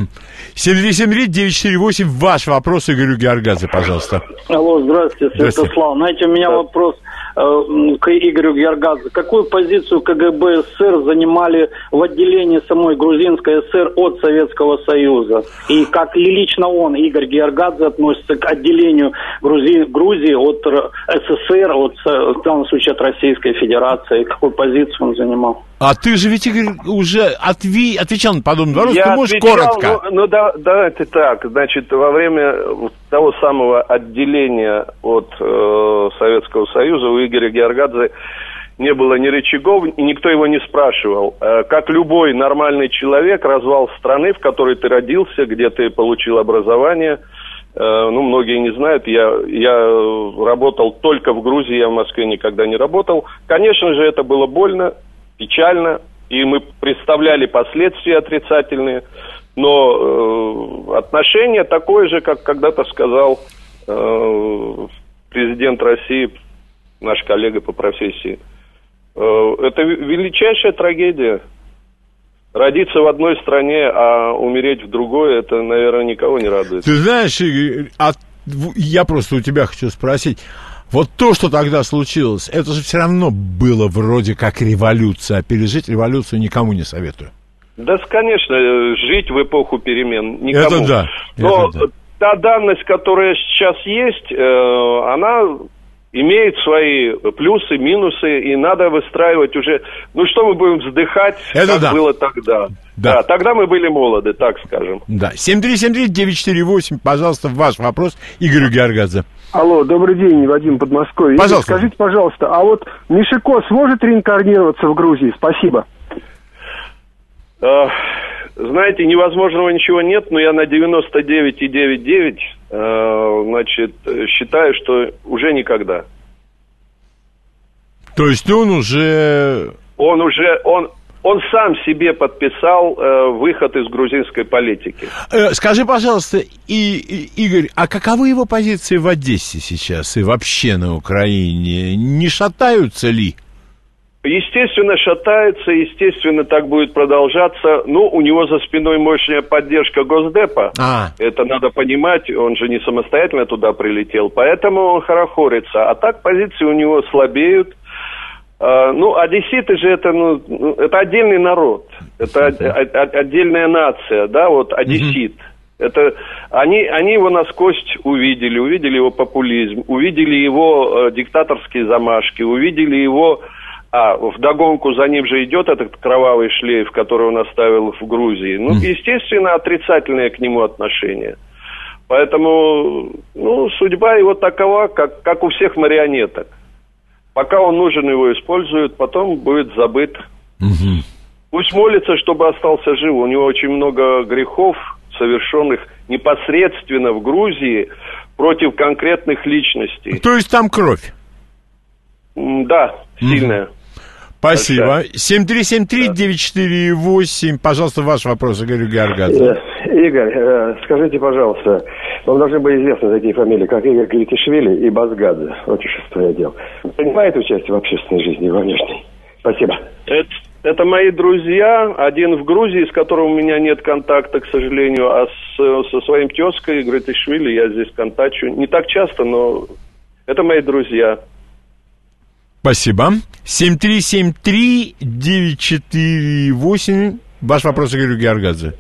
семь три семь три девять четыре восемь, ваш вопрос Игорю Георгадзе, пожалуйста. Алло, здравствуйте, Святослав. Знаете, у меня да. вопрос э, к Игорю Георгадзе. Какую позицию КГБ СССР занимали в отделении самой Грузинской ССР от Советского Союза? И как лично он, Игорь Георгадзе, относится к отделению Грузии, Грузии от СССР, от, в данном случае от Российской Федерации? Какую позицию он занимал? А ты же ведь, Игорь, уже отви... отвечал на подобный вопрос, я ты можешь отвечал, коротко? Ну, ну да, давайте так. Значит, во время того самого отделения от э, Советского Союза у Игоря Георгадзе не было ни рычагов, и никто его не спрашивал. Э, как любой нормальный человек, развал страны, в которой ты родился, где ты получил образование, э, ну, многие не знают, я, я работал только в Грузии, я в Москве никогда не работал. Конечно же, это было больно, печально, и мы представляли последствия отрицательные, но э, отношение такое же, как когда-то сказал э, президент России, наш коллега по профессии. Э, это величайшая трагедия. Родиться в одной стране, а умереть в другой, это, наверное, никого не радует. Ты знаешь, Игорь, а я просто у тебя хочу спросить, вот то, что тогда случилось, это же все равно было вроде как революция, а пережить революцию никому не советую. Да, конечно, жить в эпоху перемен никому. Это да. Но это да. та данность, которая сейчас есть, она имеет свои плюсы, минусы, и надо выстраивать уже... Ну, что мы будем вздыхать, это как да. было тогда. Да. да, тогда мы были молоды, так скажем. Да, семь три семь три девять четыре восемь, пожалуйста, ваш вопрос Игорю Георгадзе. Алло, добрый день, Вадим, Подмосковье. Пожалуйста. Скажите, пожалуйста, а вот Мишико сможет реинкарнироваться в Грузии? Спасибо. Знаете, невозможного ничего нет, но я на девяносто девять и девять десятых э, значит, считаю, что уже никогда. То есть он уже... Он уже, он, он сам себе подписал э, выход из грузинской политики. Э, скажи, пожалуйста, и, и, Игорь, а каковы его позиции в Одессе сейчас и вообще на Украине? Не шатаются ли? Естественно, шатается, естественно, так будет продолжаться. Ну, у него за спиной мощная поддержка Госдепа. А. Это надо понимать, он же не самостоятельно туда прилетел, поэтому он хорохорится. А так позиции у него слабеют. А, ну, одесситы же это, ну, это отдельный народ, это о- отдельная нация, да, вот одессит. Mm-hmm. Это, они, они его насквозь увидели, увидели его популизм, увидели его э, диктаторские замашки, увидели его... А, вдогонку за ним же идет этот кровавый шлейф, который он оставил в Грузии. Ну, естественно, отрицательное к нему отношение. Поэтому, ну, судьба его такова, как, как у всех марионеток. Пока он нужен, его используют, потом будет забыт. Угу. Пусть молится, чтобы остался жив. У него очень много грехов, совершенных непосредственно в Грузии против конкретных личностей. То есть там кровь? Да, сильная. Спасибо. семь три семь три девять четыре восемь. Пожалуйста, ваш вопрос, Игорь Георгадзе. Игорь, скажите, пожалуйста, вам должны быть известны такие фамилии, как Игорь Гритишвили и Базгадзе, отечественный отдел. Принимает участие в общественной жизни и во внешней? Спасибо. Это, это мои друзья. Один в Грузии, с которым у меня нет контакта, к сожалению, а с, со своим тезкой Гритишвили я здесь контачу. Не так часто, но это мои друзья. Спасибо. семь три семь три девять четыре восемь. Ваш вопрос, Игорь Георгадзе.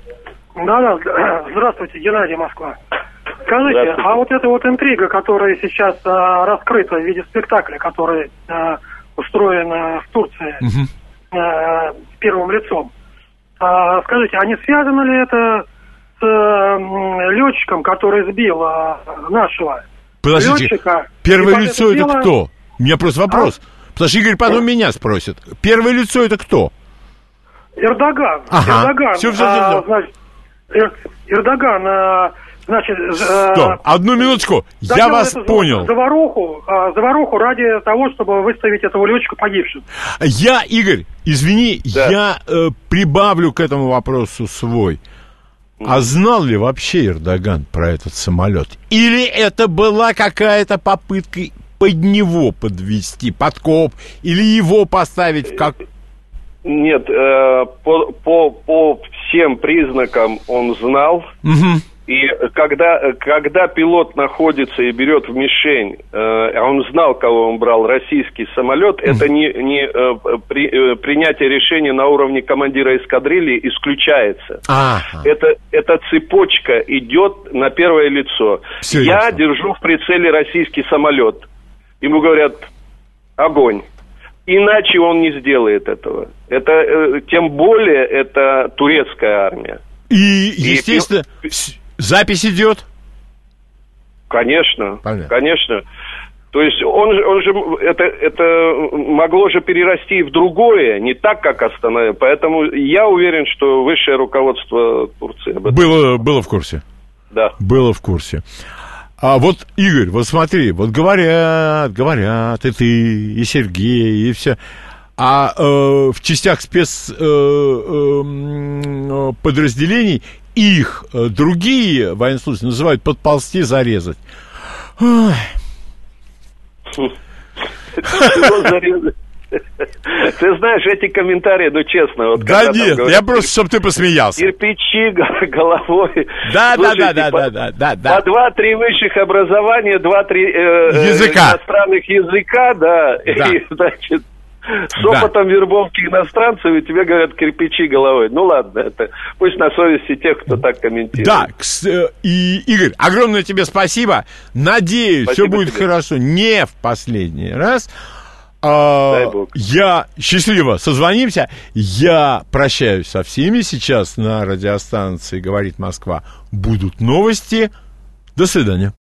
Да-да, здравствуйте, Геннадий, Москва. Скажите, а вот эта вот интрига, которая сейчас а, раскрыта в виде спектакля, который а, устроен а, в Турции угу. а, первым лицом, а, скажите, а не связано ли это с а, летчиком, который сбил а, нашего Подождите, летчика? Первое лицо это дело... кто? У меня просто вопрос. А? Потому что Игорь потом меня спросит. Первое лицо это кто? Эрдоган. Ага. Эрдоган. Все, все, а, все. значит, Эр, Эрдоган, а, значит... Стоп, а, одну минуточку. Я вас понял. Заваруху, а, заваруху ради того, чтобы выставить этого летчика погибшим. Я, Игорь, извини, да. я э, прибавлю к этому вопросу свой. А знал ли вообще Эрдоган про этот самолет? Или это была какая-то попытка... под него подвести, подкоп, или его поставить в как... Нет, э, по, по, по всем признакам он знал, угу. и когда, когда пилот находится и берет в мишень, э, он знал, кого он брал, российский самолет, угу. это не, не э, при, э, принятие решения на уровне командира эскадрильи исключается. Ага. Это, эта цепочка идет на первое лицо. Все Я ясно. держу в прицеле российский самолет. Ему говорят, огонь. Иначе он не сделает этого. Это, э, тем более, это турецкая армия. И, естественно, и... запись идет? Конечно, Понятно. конечно. То есть он, он же, это, это могло же перерасти в другое, не так, как остановил. Поэтому я уверен, что высшее руководство Турции об этом было, было в курсе? Да. Было в курсе. А вот, Игорь, вот смотри, вот говорят, говорят, и ты, и Сергей, и все. А э, в частях спецподразделений э, э, их э, другие военнослужащие называют подползти, зарезать. Ой. Зарезать? Ты знаешь, эти комментарии, ну честно, вот да нет, говорят, я просто, чтобы ты посмеялся. Кирпичи головой. Да, Слушайте, да, да, по, да, да, да, да. По два-три высших образования, два-три э, языка. иностранных языка, да, да. и, значит, с опытом да. вербовки иностранцев, и тебе говорят кирпичи головой. Ну ладно, это пусть на совести тех, кто так комментирует. Да, и, Игорь, огромное тебе спасибо. Надеюсь, спасибо все будет тебе. Хорошо. Не в последний раз. А, я счастливо созвонимся. Я прощаюсь со всеми. Сейчас на радиостанции «Говорит Москва» будут новости. До свидания.